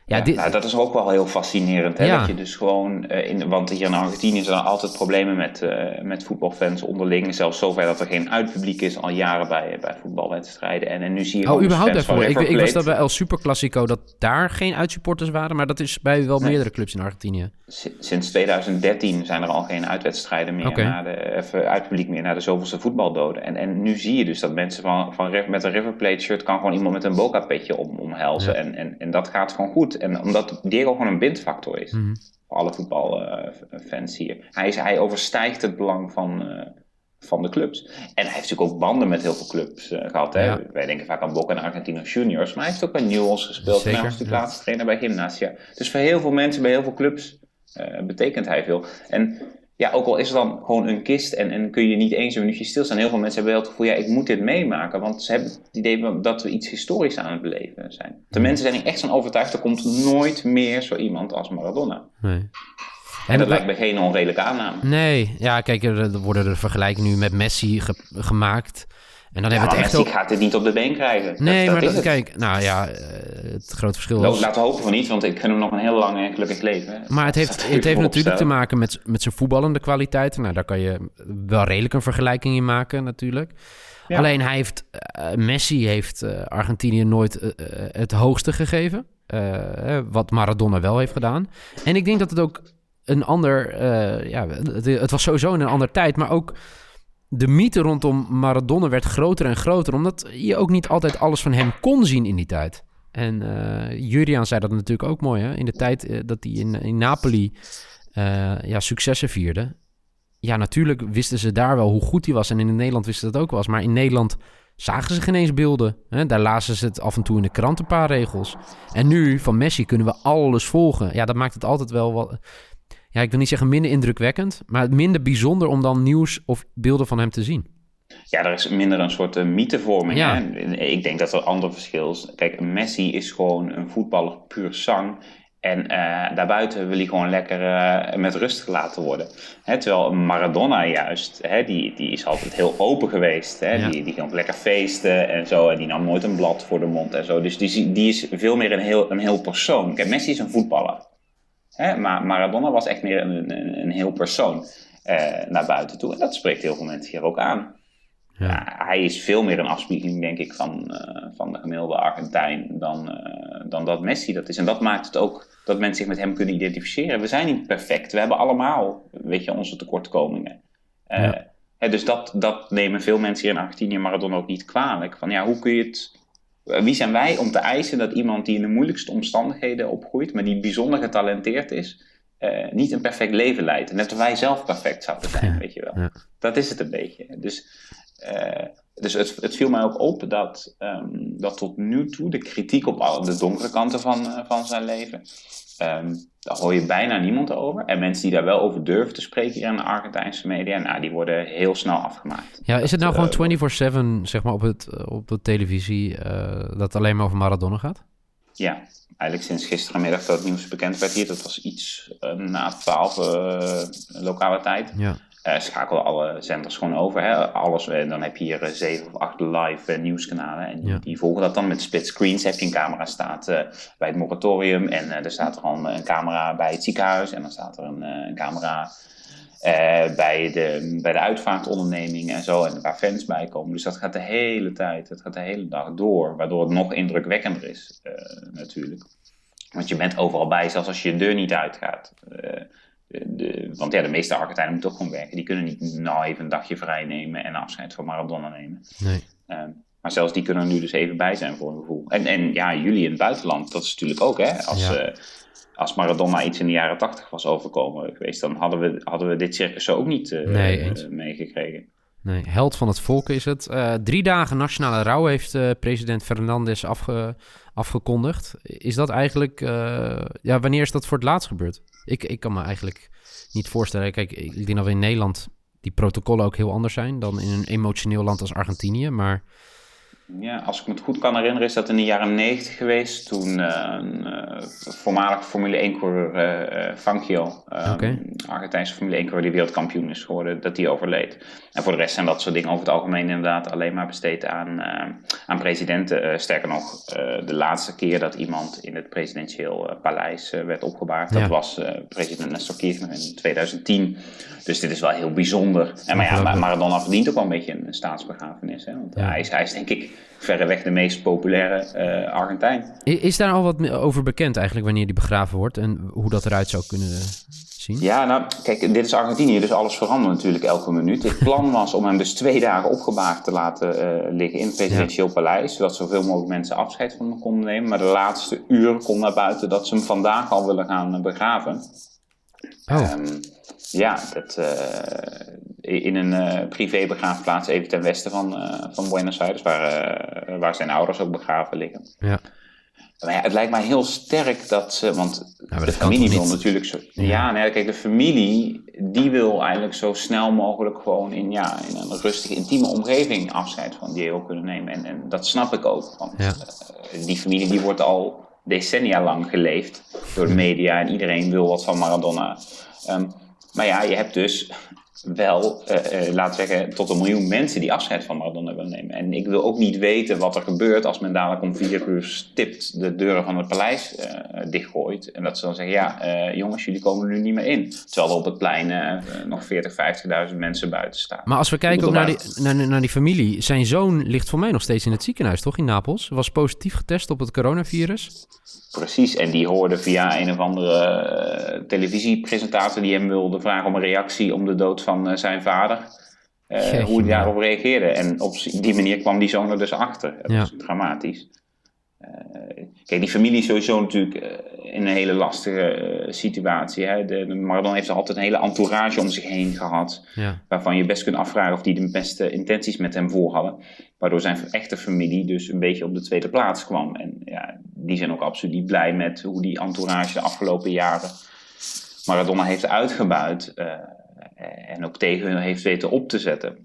Ja, ja dit... nou, dat is ook wel heel fascinerend. Hè? Ja. Dat je dus gewoon, uh, in, want hier in Argentinië zijn er altijd problemen met, uh, met voetbalfans onderling. Zelfs zover dat er geen uitpubliek is al jaren bij, bij voetbalwedstrijden. En, en nu zie je oh, überhaupt daarvoor. Ik, ik was dat bij El Superclásico dat daar geen uitsupporters waren. Maar dat is bij wel nee. meerdere clubs in Argentinië. Sinds twintig dertien zijn er al geen uitwedstrijden meer. Okay. Naar de, even uitpubliek meer naar de zoveelste voetbaldoden. En, en nu zie je dus dat mensen van, van met een River Plate shirt kan gewoon iemand met een Boca petje om, omhelzen. Ja. En, en, en dat gaat gewoon goed. En omdat Diego gewoon een bindfactor is. Mm-hmm. Voor alle voetbalfans uh, hier. Hij, is, hij overstijgt het belang van, uh, van de clubs. En hij heeft natuurlijk ook banden met heel veel clubs uh, gehad. Hè? Ja. Wij denken vaak aan Boca en Argentinos Juniors. Maar hij heeft ook bij Newell's gespeeld. Zeker, en hij was natuurlijk ja. laatste trainer bij Gimnasia. Dus voor heel veel mensen, bij heel veel clubs, uh, betekent hij veel. En ja, ook al is het dan gewoon een kist en, en kun je niet eens een minuutje stilstaan. Heel veel mensen hebben wel het gevoel, ja, ik moet dit meemaken. Want ze hebben het idee dat we iets historisch aan het beleven zijn. De mensen zijn er echt van overtuigd, er komt nooit meer zo iemand als Maradona. Nee. En, en dat lijkt me geen onredelijke aanname. Nee, ja, kijk, er worden er vergelijkingen nu met Messi ge- gemaakt. En dan ja, hebben we het echt Messi ook... gaat dit niet op de been krijgen. Nee, dat, maar dat dat, kijk, nou ja, het grote verschil is... is... Laten we hopen van niet, want ik gun hem nog een heel lang en gelukkig leven. Maar het heeft, het heeft natuurlijk te maken met, met zijn voetballende kwaliteiten. Nou, daar kan je wel redelijk een vergelijking in maken natuurlijk. Ja. Alleen hij heeft, uh, Messi heeft uh, Argentinië nooit uh, het hoogste gegeven. Uh, wat Maradona wel heeft gedaan. En ik denk dat het ook een ander... Uh, ja, het, het was sowieso in een andere tijd, maar ook... De mythe rondom Maradona werd groter en groter... omdat je ook niet altijd alles van hem kon zien in die tijd. En uh, Juriaan zei dat natuurlijk ook mooi, hè? In de tijd uh, dat hij in, in Napoli uh, ja, successen vierde. Ja, natuurlijk wisten ze daar wel hoe goed hij was. En in Nederland wisten ze dat ook wel eens. Maar in Nederland zagen ze geen eens beelden. Hè? Daar lazen ze het af en toe in de krant, een paar regels. En nu, van Messi, kunnen we alles volgen. Ja, dat maakt het altijd wel wat... Ja, ik wil niet zeggen minder indrukwekkend, maar minder bijzonder om dan nieuws of beelden van hem te zien. Ja, er is minder een soort uh, mythevorming. Ja. Hè? Ik denk dat er een ander verschil is. Kijk, Messi is gewoon een voetballer puur sang. En uh, daarbuiten wil hij gewoon lekker uh, met rust gelaten worden. Hè, terwijl Maradona juist, hè, die, die is altijd heel open geweest. Hè? Ja. Die, die ging ook lekker feesten en zo. En die nam nooit een blad voor de mond en zo. Dus die, die is veel meer een heel, een heel persoon. Kijk, Messi is een voetballer. Hè, maar Maradona was echt meer een, een, een heel persoon uh, naar buiten toe. En dat spreekt heel veel mensen hier ook aan. Ja. Ja, hij is veel meer een afspiegeling, denk ik, van, uh, van de gemiddelde Argentijn dan, uh, dan dat Messi dat is. En dat maakt het ook dat mensen zich met hem kunnen identificeren. We zijn niet perfect. We hebben allemaal, weet je, onze tekortkomingen. Uh, ja. Hè, dus dat, dat nemen veel mensen hier in Argentinië Maradona ook niet kwalijk. Van ja, hoe kun je het... Wie zijn wij om te eisen dat iemand die in de moeilijkste omstandigheden opgroeit, maar die bijzonder getalenteerd is, uh, niet een perfect leven leidt. En dat wij zelf perfect zouden zijn, ja. weet je wel. Ja. Dat is het een beetje. Dus, uh, dus het, het viel mij ook op dat, um, dat tot nu toe de kritiek op alle, de donkere kanten van, uh, van zijn leven, um, daar hoor je bijna niemand over. En mensen die daar wel over durven te spreken hier in de Argentijnse media, nou, die worden heel snel afgemaakt. Ja, is het nou dat, gewoon vierentwintig zeven zeg maar, op, het, op de televisie uh, dat het alleen maar over Maradona gaat? Ja, eigenlijk sinds gisterenmiddag dat het nieuws bekend werd hier. Dat was iets uh, na twaalf uh, lokale tijd. Ja. Uh, schakelen alle zenders gewoon over. Hè? Alles, en dan heb je hier uh, zeven of acht live uh, nieuwskanalen. En die, ja. die volgen dat dan met split screens. Heb je een camera staat uh, bij het moratorium. En uh, er staat er dan een camera bij het ziekenhuis. En dan staat er een, uh, een camera uh, bij, de, bij de uitvaartonderneming en zo. En waar fans bij komen. Dus dat gaat de hele tijd. Dat gaat de hele dag door. Waardoor het nog indrukwekkender is uh, natuurlijk. Want je bent overal bij. Zelfs als je de deur niet uitgaat. Uh, De, de, want ja, de meeste Argentijnen moeten ook gewoon werken. Die kunnen niet nou even een dagje vrij nemen en afscheid van Maradona nemen. Nee. Uh, maar zelfs die kunnen er nu dus even bij zijn voor een gevoel. En, en ja, jullie in het buitenland, dat is natuurlijk ook, hè. Als, ja. uh, als Maradona iets in de jaren tachtig was overkomen geweest, dan hadden we, hadden we dit circus zo ook niet uh, nee, uh, meegekregen. Nee, held van het volk is het. Uh, drie dagen nationale rouw heeft uh, president Fernandez afge, afgekondigd. Is dat eigenlijk... Uh, ja, wanneer is dat voor het laatst gebeurd? Ik, ik kan me eigenlijk niet voorstellen. Kijk, ik denk dat we in Nederland die protocollen ook heel anders zijn dan in een emotioneel land als Argentinië. Maar Ja, als ik me het goed kan herinneren is dat in de jaren negentig geweest. Toen uh, een uh, voormalig Formule één-coureur, uh, Fangio, um, okay. Argentijnse Formule één-coureur die wereldkampioen is geworden, dat die overleed. En voor de rest zijn dat soort dingen over het algemeen inderdaad alleen maar besteed aan, uh, aan presidenten. Uh, sterker nog, uh, de laatste keer dat iemand in het presidentieel uh, paleis uh, werd opgebaard, ja. dat was uh, president Néstor Kirchner in twintig tien. Dus dit is wel heel bijzonder. En maar ja, Maradona verdient ook wel een beetje een staatsbegrafenis. Hè? Want ja. hij, is, hij is denk ik verreweg de meest populaire uh, Argentijn. Is daar al wat over bekend eigenlijk wanneer die begraven wordt en hoe dat eruit zou kunnen zien? Ja, nou kijk, dit is Argentinië, dus alles verandert natuurlijk elke minuut. Het plan was om hem dus twee dagen opgebaard te laten uh, liggen in het presidentieel ja. paleis, zodat zoveel mogelijk mensen afscheid van hem konden nemen. Maar de laatste uur komt naar buiten dat ze hem vandaag al willen gaan begraven. Oh. Um, Ja, dat, uh, in een uh, privébegraafplaats even ten westen van, uh, van Buenos Aires, waar, uh, waar zijn ouders ook begraven liggen. Ja. Maar ja, het lijkt mij heel sterk dat ze, want ja, de familie wil natuurlijk zo... Ja, ja nee, kijk, de familie, die wil eigenlijk zo snel mogelijk gewoon in, ja, in een rustige, intieme omgeving afscheid van Diego kunnen nemen. En, en dat snap ik ook, want ja. uh, die familie die wordt al decennia lang geleefd door de media en iedereen wil wat van Maradona. Um, Maar ja, je hebt dus wel, uh, uh, laten we zeggen, tot een miljoen mensen die afscheid van Maradona willen nemen. En ik wil ook niet weten wat er gebeurt als men dadelijk om vier uur stipt de deuren van het paleis uh, dichtgooit. En dat ze dan zeggen, ja, uh, jongens, jullie komen er nu niet meer in. Terwijl er op het plein uh, nog veertig, vijftigduizend mensen buiten staan. Maar als we kijken ook naar die, naar, naar die familie. Zijn zoon ligt voor mij nog steeds in het ziekenhuis, toch? In Napels. Was positief getest op het coronavirus. Precies, en die hoorde via een of andere uh, televisiepresentator die hem wilde vragen om een reactie om de dood van uh, zijn vader. Uh, Jeetje, hoe hij daarop reageerde. En op die manier kwam die zoon er dus achter. Dat ja. is dramatisch. Uh, kijk, die familie is sowieso natuurlijk uh, in een hele lastige uh, situatie. Hè? De, de Maradona heeft altijd een hele entourage om zich heen gehad. Ja. Waarvan je best kunt afvragen of die de beste intenties met hem voor hadden. Waardoor zijn echte familie dus een beetje op de tweede plaats kwam. En ja, die zijn ook absoluut niet blij met hoe die entourage de afgelopen jaren Maradona heeft uitgebuit. Uh, en ook tegen hun heeft weten op te zetten.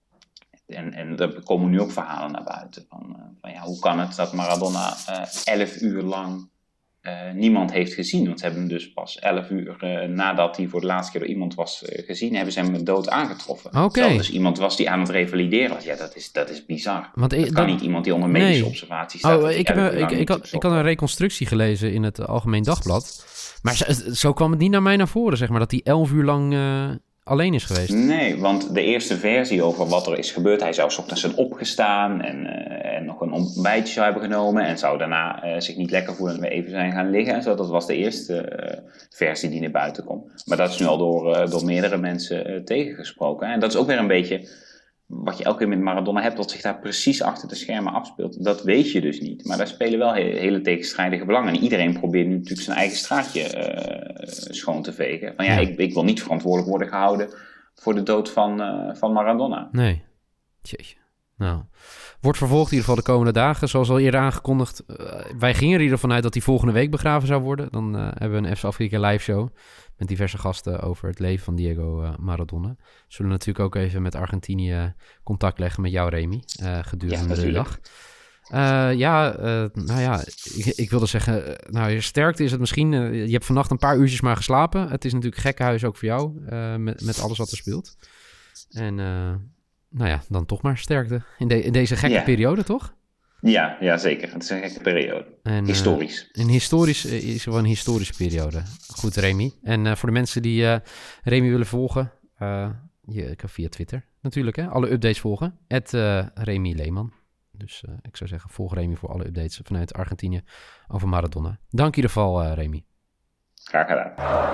En, en er komen nu ook verhalen naar buiten. Van, uh, van ja, hoe kan het dat Maradona uh, elf uur lang uh, niemand heeft gezien? Want ze hebben hem dus pas elf uur uh, nadat hij voor de laatste keer door iemand was uh, gezien, hebben ze hem met dood aangetroffen. Okay. Terwijl dus iemand was die aan het revalideren was. Ja, dat is, dat is bizar. Want, dat kan dat... niet iemand die onder medische nee. observatie staat. Oh, ik, heb een, ik, ik, had, ik had een reconstructie gelezen in het Algemeen Dagblad. Maar zo, zo kwam het niet naar mij naar voren, zeg maar, dat hij elf uur lang uh, alleen is geweest. Nee, want de eerste versie over wat er is gebeurd, hij zou 's ochtends zijn opgestaan en, uh, en nog een ontbijtje zou hebben genomen en zou daarna uh, zich niet lekker voelen en weer even zijn gaan liggen en zo. Dat was de eerste uh, versie die naar buiten komt. Maar dat is nu al door, uh, door meerdere mensen uh, tegengesproken. En dat is ook weer een beetje wat je elke keer met Maradona hebt, wat zich daar precies achter de schermen afspeelt. Dat weet je dus niet. Maar daar spelen wel he- hele tegenstrijdige belangen. En iedereen probeert nu natuurlijk zijn eigen straatje uh, schoon te vegen. Van ja, ja. Ik, ik wil niet verantwoordelijk worden gehouden voor de dood van, uh, van Maradona. Nee. Jeetje. Nou, wordt vervolgd in ieder geval de komende dagen. Zoals al eerder aangekondigd. Uh, wij gingen er ieder vanuit dat hij volgende week begraven zou worden. Dan uh, hebben we een F C Afrika live show met diverse gasten over het leven van Diego uh, Maradona. We zullen natuurlijk ook even met Argentinië contact leggen met jou, Remy, uh, gedurende ja, de dag. Uh, ja, uh, nou ja, ik, ik wilde zeggen, uh, nou, je sterkte is het misschien. Uh, je hebt vannacht een paar uurtjes maar geslapen. Het is natuurlijk gekkenhuis ook voor jou, uh, met, met alles wat er speelt. En uh, nou ja, dan toch maar sterkte in, de, in deze gekke ja. periode, toch? Ja, ja, zeker. Het is een gekke periode. En, historisch. Uh, een historisch uh, is wel een historische periode. Goed, Remy. En uh, voor de mensen die uh, Remy willen volgen, uh, je kan via Twitter natuurlijk, hè, alle updates volgen. Het uh, Remy Leeman. Dus uh, ik zou zeggen, volg Remy voor alle updates vanuit Argentinië over Maradona. Dank in ieder geval, uh, Remy. Graag gedaan.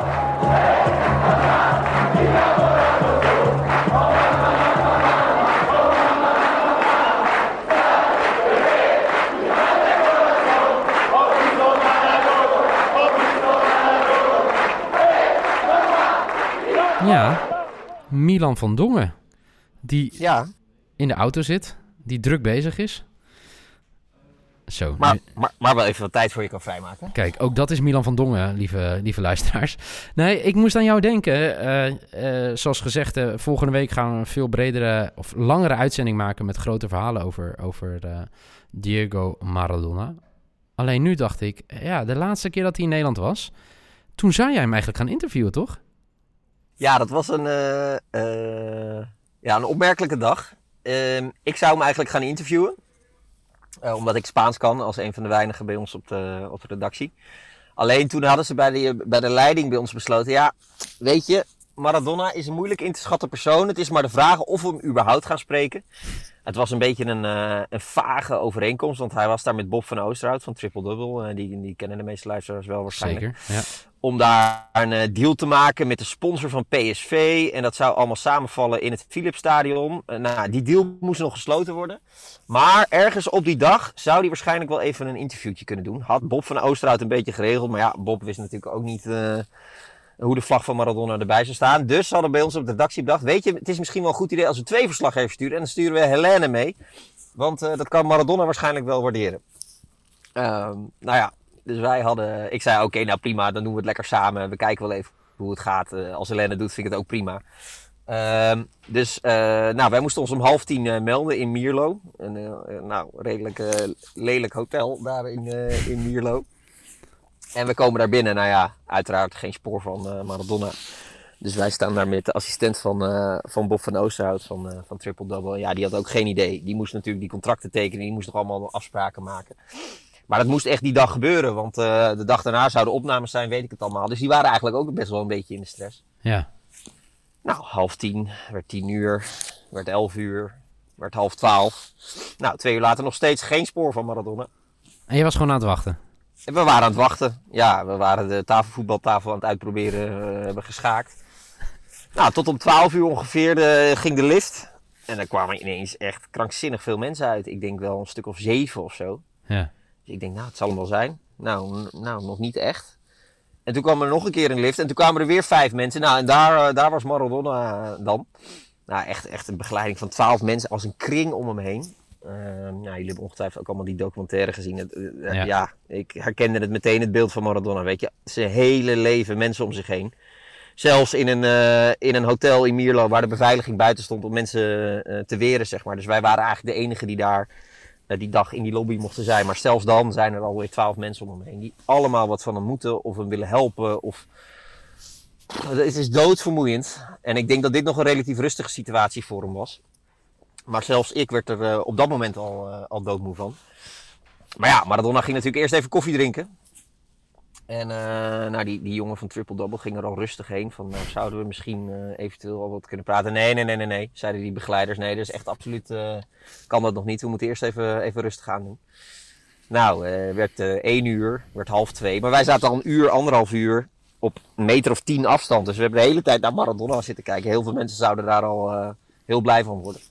Ja, Milan van Dongen, die ja. in de auto zit, die druk bezig is. Zo, Maar, nu, maar, maar wel even wat tijd voor je kan vrijmaken. kijk, ook dat is Milan van Dongen, lieve, lieve luisteraars. Nee, ik moest aan jou denken. Uh, uh, zoals gezegd, uh, volgende week gaan we een veel bredere of langere uitzending maken met grote verhalen over, over uh, Diego Maradona. Alleen nu dacht ik, ja, de laatste keer dat hij in Nederland was, toen zou jij hem eigenlijk gaan interviewen, toch? Ja, dat was een, uh, uh, ja, een opmerkelijke dag. Uh, ik zou hem eigenlijk gaan interviewen. Uh, omdat ik Spaans kan, als een van de weinigen bij ons op de, op de redactie. Alleen toen hadden ze bij de, bij de leiding bij ons besloten... Ja, weet je, Maradona is een moeilijk in te schatten persoon. Het is maar de vraag of we hem überhaupt gaan spreken. Het was een beetje een, uh, een vage overeenkomst. Want hij was daar met Bob van Oosterhout van Triple Double. Uh, die, die kennen de meeste luisteraars wel waarschijnlijk. Zeker, ja. Om daar een uh, deal te maken met de sponsor van P S V. En dat zou allemaal samenvallen in het Philipsstadion. Uh, nou, die deal moest nog gesloten worden. Maar ergens op die dag zou hij waarschijnlijk wel even een interviewtje kunnen doen. Had Bob van Oosterhout een beetje geregeld. Maar ja, Bob wist natuurlijk ook niet uh, hoe de vlag van Maradona erbij zou staan. Dus ze hadden bij ons op de redactie bedacht. Weet je, het is misschien wel een goed idee als we twee verslaggevers sturen. En dan sturen we Helene mee. Want uh, dat kan Maradona waarschijnlijk wel waarderen. Uh, nou ja. Dus wij hadden, ik zei oké, okay, nou prima, dan doen we het lekker samen. We kijken wel even hoe het gaat. Uh, als Helene het doet, vind ik het ook prima. Uh, dus, uh, nou, wij moesten ons om half tien uh, melden in Mierlo. Een uh, nou, redelijk uh, lelijk hotel daar in, uh, in Mierlo. En we komen daar binnen, nou ja, uiteraard geen spoor van uh, Maradona. Dus wij staan daar met de assistent van, uh, van Bob van Oosterhout van, uh, van Triple Double. Ja, die had ook geen idee. Die moest natuurlijk die contracten tekenen, die moest toch allemaal afspraken maken. Maar dat moest echt die dag gebeuren, want uh, de dag daarna zouden opnames zijn, weet ik het allemaal. Dus die waren eigenlijk ook best wel een beetje in de stress. Ja. Nou, half tien, werd tien uur, werd elf uur, werd half twaalf. Nou, twee uur later nog steeds geen spoor van Maradona. En je was gewoon aan het wachten? En we waren aan het wachten. Ja, we waren de tafelvoetbaltafel aan het uitproberen, uh, hebben geschaakt. Nou, tot om twaalf uur ongeveer de, ging de lift. En daar kwamen ineens echt krankzinnig veel mensen uit. Ik denk wel een stuk of zeven of zo. Ja. Dus ik denk, nou, het zal hem wel zijn. Nou, nou, nog niet echt. En toen kwam er nog een keer een lift. En toen kwamen er weer vijf mensen. Nou, en daar, daar was Maradona dan. Nou, echt, echt een begeleiding van twaalf mensen als een kring om hem heen. Uh, nou, jullie hebben ongetwijfeld ook allemaal die documentaire gezien. Het, uh, ja. ja, ik herkende het meteen, het beeld van Maradona. Weet je, zijn hele leven mensen om zich heen. Zelfs in een, uh, in een hotel in Mierlo waar de beveiliging buiten stond om mensen uh, te weren, zeg maar. Dus wij waren eigenlijk de enigen die daar uh, die dag in die lobby mochten zijn. Maar zelfs dan zijn er alweer twaalf mensen om hem heen die allemaal wat van hem moeten of hem willen helpen. Of... Het is doodvermoeiend. En ik denk dat dit nog een relatief rustige situatie voor hem was. Maar zelfs ik werd er uh, op dat moment al, uh, al doodmoe van. Maar ja, Maradona ging natuurlijk eerst even koffie drinken. En uh, nou, die, die jongen van Triple Double ging er al rustig heen. Van, nou, zouden we misschien uh, eventueel al wat kunnen praten? Nee, nee, nee, nee, nee, zeiden die begeleiders. Nee, dat is echt absoluut, uh, kan dat nog niet. We moeten eerst even, even rustig aan doen. Nou, uh, werd uh, één uur, werd half twee. Maar wij zaten al een uur, anderhalf uur op een meter of tien afstand. Dus we hebben de hele tijd naar Maradona zitten kijken. Heel veel mensen zouden daar al uh, heel blij van worden.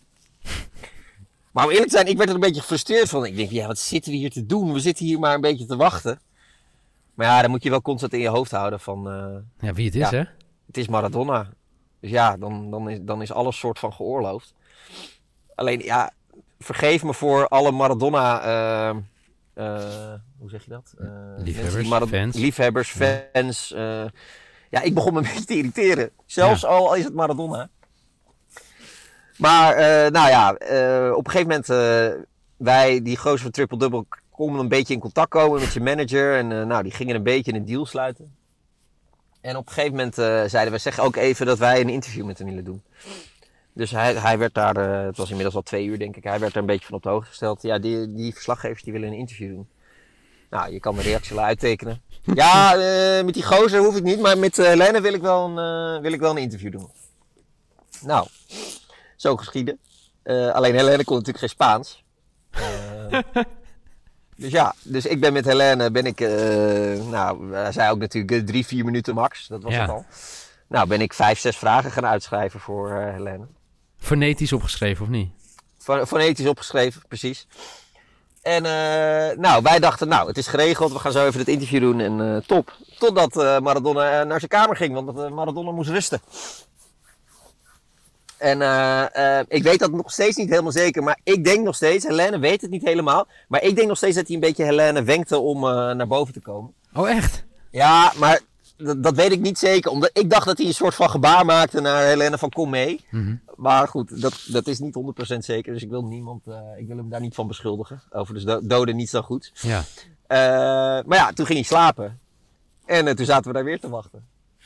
Maar om eerlijk te zijn, ik werd er een beetje gefrustreerd van. Ik denk, ja, wat zitten we hier te doen? We zitten hier maar een beetje te wachten. Maar ja, dan moet je wel constant in je hoofd houden van... Uh, ja, wie het is, ja, hè? Het is Maradona. Dus ja, dan, dan, is, dan is alles soort van geoorloofd. Alleen, ja, vergeef me voor alle Maradona... Uh, uh, hoe zeg je dat? Uh, liefhebbers, Marad- fans. Liefhebbers, fans. Uh, ja, ik begon me een beetje te irriteren. Zelfs ja. al is het Maradona. Maar, uh, nou ja, uh, op een gegeven moment... Uh, wij, die gozer van Triple Double... konden een beetje in contact komen met je manager. En uh, nou, die gingen een beetje een deal sluiten. En op een gegeven moment uh, zeiden we, zeg ook even dat wij een interview met hem willen doen. Dus hij, hij werd daar, uh, het was inmiddels al twee uur denk ik, hij werd er een beetje van op de hoogte gesteld. Ja, die, die verslaggevers die willen een interview doen. Nou, je kan de reactie wel uittekenen. Ja, uh, met die gozer hoef ik niet, maar met uh, Helene wil ik, wel een, uh, wil ik wel een interview doen. Nou, zo geschieden. Uh, alleen Helene kon natuurlijk geen Spaans. Uh, Dus ja, dus ik ben met Helene, ben ik, uh, nou, hij zei ook natuurlijk uh, drie, vier minuten max, dat was ja. het al. Nou, ben ik vijf, zes vragen gaan uitschrijven voor uh, Helene. Fonetisch opgeschreven, of niet? Fonetisch opgeschreven, precies. En uh, nou, wij dachten, nou, het is geregeld, we gaan zo even het interview doen en uh, top. Totdat uh, Maradona uh, naar zijn kamer ging, want uh, Maradona moest rusten. En uh, uh, ik weet dat nog steeds niet helemaal zeker, maar ik denk nog steeds, Helene weet het niet helemaal, maar ik denk nog steeds dat hij een beetje Helene wenkte om uh, naar boven te komen. Oh, echt? Ja, maar d- dat weet ik niet zeker, omdat ik dacht dat hij een soort van gebaar maakte naar Helene van kom mee. Mm-hmm. Maar goed, dat, dat is niet honderd procent zeker, dus ik wil, niemand, uh, ik wil hem daar niet van beschuldigen. Over de do- doden niet zo goed. Ja. Uh, maar ja, toen ging hij slapen. En uh, toen zaten we daar weer te wachten.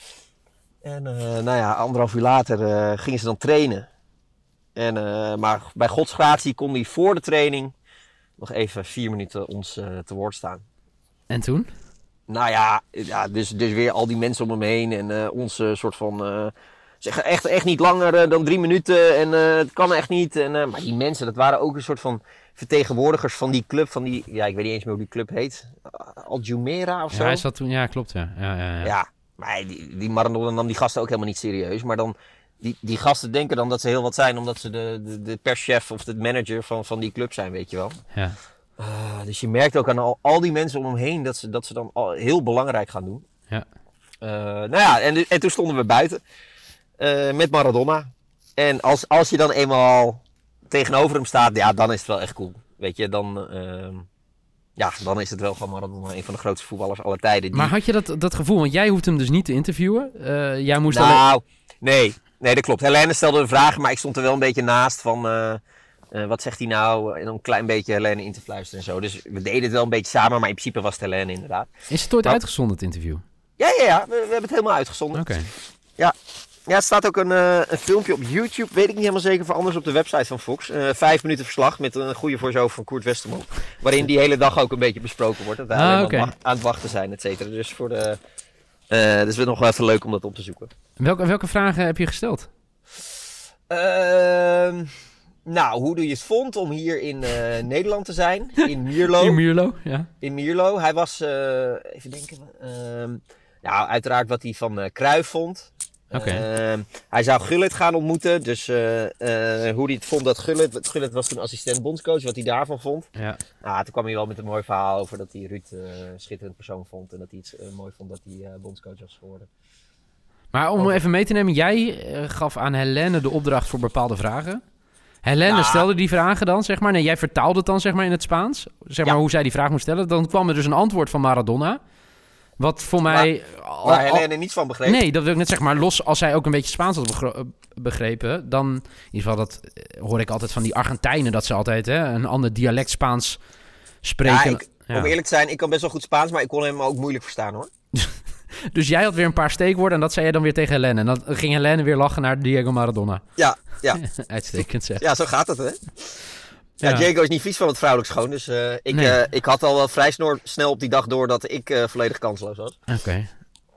En uh, nou ja, anderhalf uur later uh, gingen ze dan trainen. En, uh, maar bij Gods gratie kon hij voor de training nog even vier minuten ons uh, te woord staan. En toen? Nou ja, ja dus, dus weer al die mensen om hem heen en uh, ons uh, soort van... Uh, zeggen echt, echt niet langer uh, dan drie minuten en uh, het kan echt niet. En, uh, maar die mensen, dat waren ook een soort van vertegenwoordigers van die club, van die... Ja, ik weet niet eens meer hoe die club heet. Uh, Al Jumeirah of zo? Ja, hij zat toen... Ja, klopt, ja. Ja, ja, ja. Ja, maar die, die Maradona nam die gasten ook helemaal niet serieus. Maar dan, die, die gasten denken dan dat ze heel wat zijn, omdat ze de, de, de perschef of de manager van, van die club zijn, weet je wel. Ja. Uh, dus je merkt ook aan al, al die mensen om hem heen dat ze, dat ze dan al heel belangrijk gaan doen. Ja. Uh, nou ja, en, en toen stonden we buiten uh, met Maradona. En als, als je dan eenmaal tegenover hem staat, ja, dan is het wel echt cool. Weet je, dan... Uh, Ja, dan is het wel gewoon Maradona, een van de grootste voetballers aller tijden. Die... Maar had je dat, dat gevoel? Want jij hoeft hem dus niet te interviewen. Uh, jij moest alleen... Nou, nee. Nee, dat klopt. Helene stelde de vragen, maar ik stond er wel een beetje naast van... Uh, uh, wat zegt hij nou? En dan een klein beetje Helene in te fluisteren en zo. Dus we deden het wel een beetje samen, maar in principe was het Helene inderdaad. Is het ooit maar... uitgezonden, het interview? Ja, ja, ja. We, we hebben het helemaal uitgezonden. Oké. Okay. Ja. Ja, er staat ook een, uh, een filmpje op YouTube, weet ik niet helemaal zeker, voor anders op de website van Fox. Uh, vijf minuten verslag met een goede voice-over van Koert Westerman. Waarin die hele dag ook een beetje besproken wordt. Dat wij ah, alleen okay. maar aan het wachten zijn, et cetera. Dus voor de, uh, dus het nog wel even leuk om dat op te zoeken. Welke, welke vragen heb je gesteld? Uh, nou, hoe je het vond om hier in uh, Nederland te zijn. In Mierlo. In Mierlo, ja. In Mierlo. Hij was, uh, even denken, uh, nou uiteraard wat hij van uh, Cruijff vond. Okay. Uh, hij zou Gullit gaan ontmoeten, dus uh, uh, hoe hij het vond dat Gullit, Gullit was toen assistent bondscoach, wat hij daarvan vond. Ja. Nou, toen kwam hij wel met een mooi verhaal over dat hij Ruud uh, een schitterend persoon vond en dat hij het uh, mooi vond dat hij uh, bondscoach was geworden. Maar om even mee te nemen, jij uh, gaf aan Helene de opdracht voor bepaalde vragen. Helene nou, stelde die vragen dan, zeg maar. Nee, jij vertaalde het dan, zeg maar, in het Spaans. Zeg maar ja. hoe zij die vraag moest stellen. Dan kwam er dus een antwoord van Maradona. Wat voor mij... Waar, al, waar Helene al, niets van begreep. Nee, dat wil ik net zeggen. Maar los, als zij ook een beetje Spaans had begre- begrepen... dan, in ieder geval, dat hoor ik altijd van die Argentijnen... dat ze altijd hè, een ander dialect Spaans spreken. Ja, ik, ja. Om eerlijk te zijn, ik kan best wel goed Spaans... maar ik kon hem ook moeilijk verstaan, hoor. Dus jij had weer een paar steekwoorden... en dat zei jij dan weer tegen Helene. En dan ging Helene weer lachen naar Diego Maradona. Ja, ja. Uitstekend, zeg. Ja, zo gaat het, hè. Ja, Ja. Diego is niet vies van het vrouwelijk schoon. Dus uh, ik, Nee. uh, ik had al wel vrij snor, snel op die dag door dat ik uh, volledig kansloos was. Oké. Okay.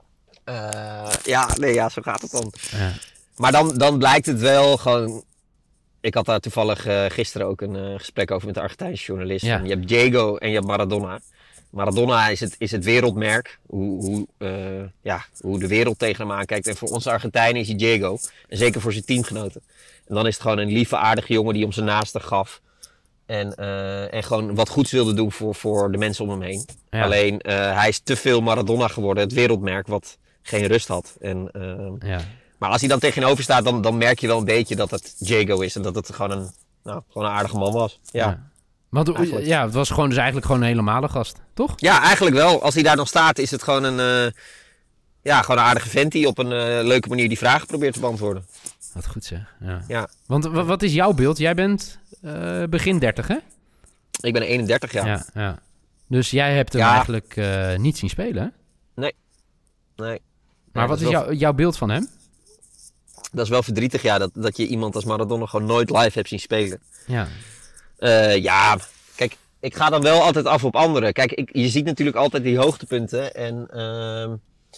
Uh, ja, nee, ja, zo gaat het dan. Ja. Maar dan, dan blijkt het wel gewoon... Ik had daar toevallig uh, gisteren ook een uh, gesprek over met de Argentijnse journalist. Ja. Je hebt Diego en je hebt Maradona. Maradona is het, is het wereldmerk. Hoe, hoe, uh, ja, hoe de wereld tegen hem aankijkt. En voor onze Argentijnen is hij Diego. En zeker voor zijn teamgenoten. En dan is het gewoon een lieve, aardige jongen die om zijn naasten gaf. En, uh, en gewoon wat goeds wilde doen voor, voor de mensen om hem heen. Ja. Alleen, uh, hij is te veel Maradona geworden. Het wereldmerk wat geen rust had. En, uh, Ja. maar als hij dan tegenover staat, dan, dan merk je wel een beetje dat het Diego is. En dat het gewoon een, nou, gewoon een aardige man was. Ja. Ja. Want Eigenlijk. ja, het was gewoon dus eigenlijk gewoon een hele normale gast, toch? Ja, eigenlijk wel. Als hij daar nog staat, is het gewoon een, uh, ja, gewoon een aardige vent die op een uh, leuke manier die vragen probeert te beantwoorden. Wat goed zeg. Ja. Ja. Want w- wat is jouw beeld? Jij bent uh, begin dertig, hè? Ik ben eenendertig jaar. Ja, ja. Dus jij hebt hem Ja. eigenlijk uh, niet zien spelen, hè? Nee. Nee. Maar Ja, wat dat is wel, jou, jouw beeld van hem? Dat is wel verdrietig, ja, dat, dat je iemand als Maradona gewoon nooit live hebt zien spelen. Ja. Uh, ja, kijk, ik ga dan wel altijd af op anderen. Kijk, ik, je ziet natuurlijk altijd die hoogtepunten. En, uh,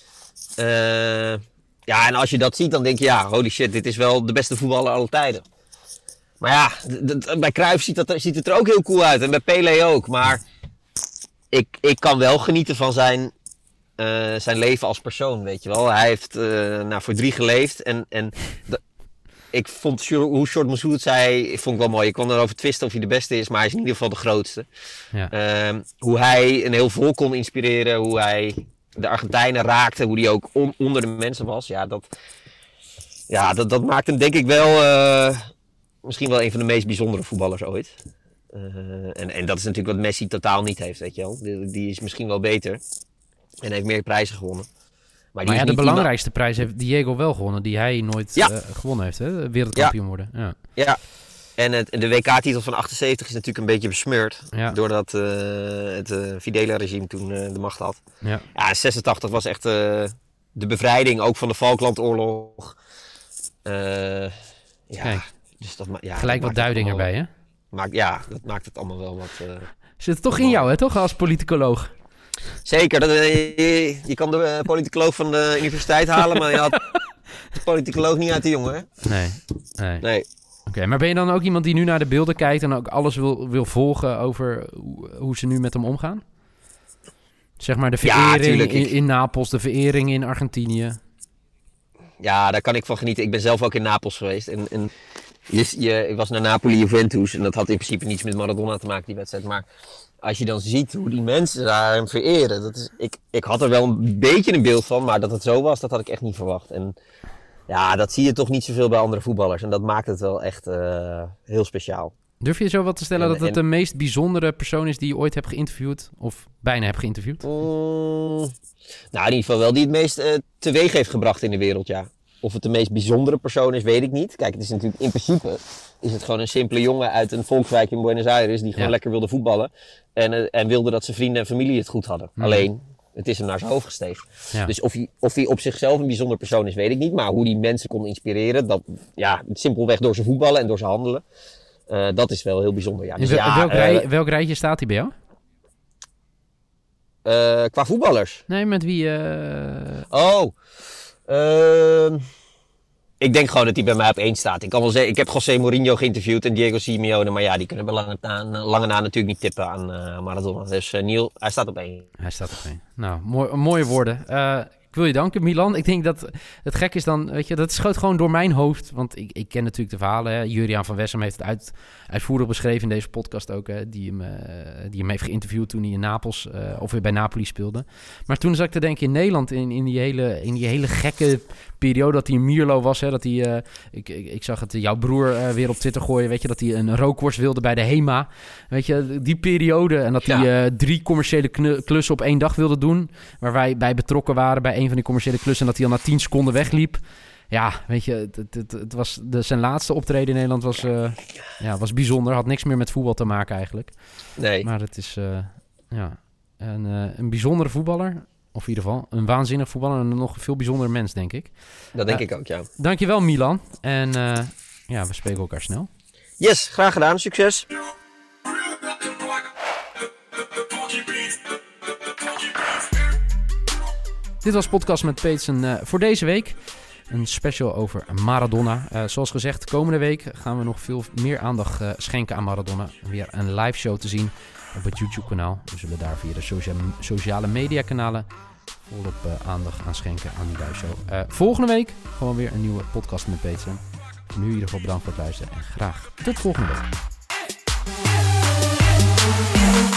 uh, ja, en als je dat ziet, dan denk je, ja, holy shit, dit is wel de beste voetballer aller tijden. Maar ja, d- d- bij Cruijff ziet, dat er, ziet het er ook heel cool uit. En bij Pelé ook. Maar ik, ik kan wel genieten van zijn, uh, zijn leven als persoon, weet je wel. Hij heeft uh, nou, voor drie geleefd. En, en d- ik vond hoe Short Moussoud het zei, vond ik wel mooi. Ik kon erover twisten of hij de beste is, maar hij is in ieder geval de grootste. Ja. Uh, hoe hij een heel volk kon inspireren. Hoe hij de Argentijnen raakte. Hoe hij ook on- onder de mensen was. Ja, dat... ja, dat, dat maakt hem denk ik wel uh, misschien wel een van de meest bijzondere voetballers ooit. Uh, en, en dat is natuurlijk wat Messi totaal niet heeft, weet je wel. Die, die is misschien wel beter en heeft meer prijzen gewonnen. Maar, maar ja, de belangrijkste iemand... prijs heeft Diego wel gewonnen, die hij nooit ja. uh, gewonnen heeft, hè? Wereldkampioen ja. worden. Ja, ja. En het, de W K-titel van achtenzeventig is natuurlijk een beetje besmeurd. Ja. Doordat uh, het uh, Fidela-regime toen uh, de macht had. Ja, ja zesentachtig was echt uh, de bevrijding, ook van de Falklandoorlog. Uh, ja, Kijk, dus dat, ja, gelijk dat wat duiding allemaal, erbij, hè? Maakt, ja, dat maakt het allemaal wel wat... Uh, Zit het toch in jou, hè, toch, als politicoloog? Zeker. Dat, je, je kan de uh, politicoloog van de universiteit halen, maar je had de politicoloog niet uit de jongen, hè? Nee, nee. nee. Oké, okay, maar ben je dan ook iemand die nu naar de beelden kijkt en ook alles wil, wil volgen over hoe, hoe ze nu met hem omgaan? Zeg maar de verering ja, in, in Napels, de verering in Argentinië. Ja, daar kan ik van genieten. Ik ben zelf ook in Napels geweest. En, en je, je, ik was naar Napoli-Juventus en dat had in principe niets met Maradona te maken, die wedstrijd. Maar als je dan ziet hoe die mensen daar hem vereren. Dat is, ik, ik had er wel een beetje een beeld van, maar dat het zo was, dat had ik echt niet verwacht. En ja, dat zie je toch niet zoveel bij andere voetballers. En dat maakt het wel echt uh, heel speciaal. Durf je zo wat te stellen en, dat het en, de meest bijzondere persoon is die je ooit hebt geïnterviewd? Of bijna hebt geïnterviewd? Mm, nou, in ieder geval wel die het meest uh, teweeg heeft gebracht in de wereld, ja. Of het de meest bijzondere persoon is, weet ik niet. Kijk, het is natuurlijk in principe is het gewoon een simpele jongen uit een volkswijk in Buenos Aires die gewoon ja. lekker wilde voetballen. En, uh, en wilde dat zijn vrienden en familie het goed hadden. Mm. Alleen, het is hem naar zijn hoofd gestegen. Ja. Dus of hij, of hij op zichzelf een bijzonder persoon is, weet ik niet. Maar hoe hij mensen kon inspireren, dat, ja, simpelweg door zijn voetballen en door zijn handelen. Uh, dat is wel heel bijzonder. Ja. Dus wel, ja, welk, uh, rij, welk rijtje staat hij bij jou? Uh, qua voetballers? Nee, met wie? Uh... Oh, uh, ik denk gewoon dat hij bij mij op één staat. Ik kan wel zeggen, ik heb José Mourinho geïnterviewd en Diego Simeone, maar ja, die kunnen bij lange na, lange na natuurlijk niet tippen aan uh, Maradona. Dus uh, Niel, hij staat op één. Hij staat op één. Nou, mooi, mooie woorden. Uh, Ik wil je danken, Milan. Ik denk dat het gek is dan, weet je, dat schoot gewoon door mijn hoofd. Want ik, ik ken natuurlijk de verhalen. Hè. Juriaan van Wessem heeft het uit, uitvoerig beschreven in deze podcast ook. Hè, die, hem, uh, die hem heeft geïnterviewd toen hij in Napels, uh, of weer bij Napoli speelde. Maar toen zat ik te denken in Nederland, in, in, die, hele, in die hele gekke periode dat hij in Mierlo was. Hè, dat hij, uh, ik, ik, ik zag het jouw broer uh, weer op Twitter gooien. Weet je, dat hij een rookworst wilde bij de HEMA. Weet je, die periode. En dat hij ja. uh, drie commerciële kn- klussen op één dag wilde doen. Waar wij bij betrokken waren bij een van die commerciële klussen. En dat hij al na tien seconden wegliep. Ja, weet je, het, het, het, het was de, zijn laatste optreden in Nederland was, uh, ja, was bijzonder. Had niks meer met voetbal te maken eigenlijk. Nee. Maar het is uh, ja, een, uh, een bijzondere voetballer. Of in ieder geval een waanzinnig voetballer. En een nog veel bijzondere mens, denk ik. Dat denk uh, ik ook, ja. Dankjewel, Milan. En uh, ja, we spreken elkaar snel. Yes, graag gedaan. Succes. Dit was Podcast met Peetsen uh, voor deze week. Een special over Maradona. Uh, zoals gezegd, komende week gaan we nog veel meer aandacht uh, schenken aan Maradona. Weer een live show te zien op het YouTube-kanaal. We zullen daar via de socia- sociale media kanalen volop uh, aandacht aan schenken aan die live show. Uh, volgende week gewoon weer een nieuwe podcast met Peetsen. Voor nu in ieder geval bedankt voor het luisteren en graag tot volgende week.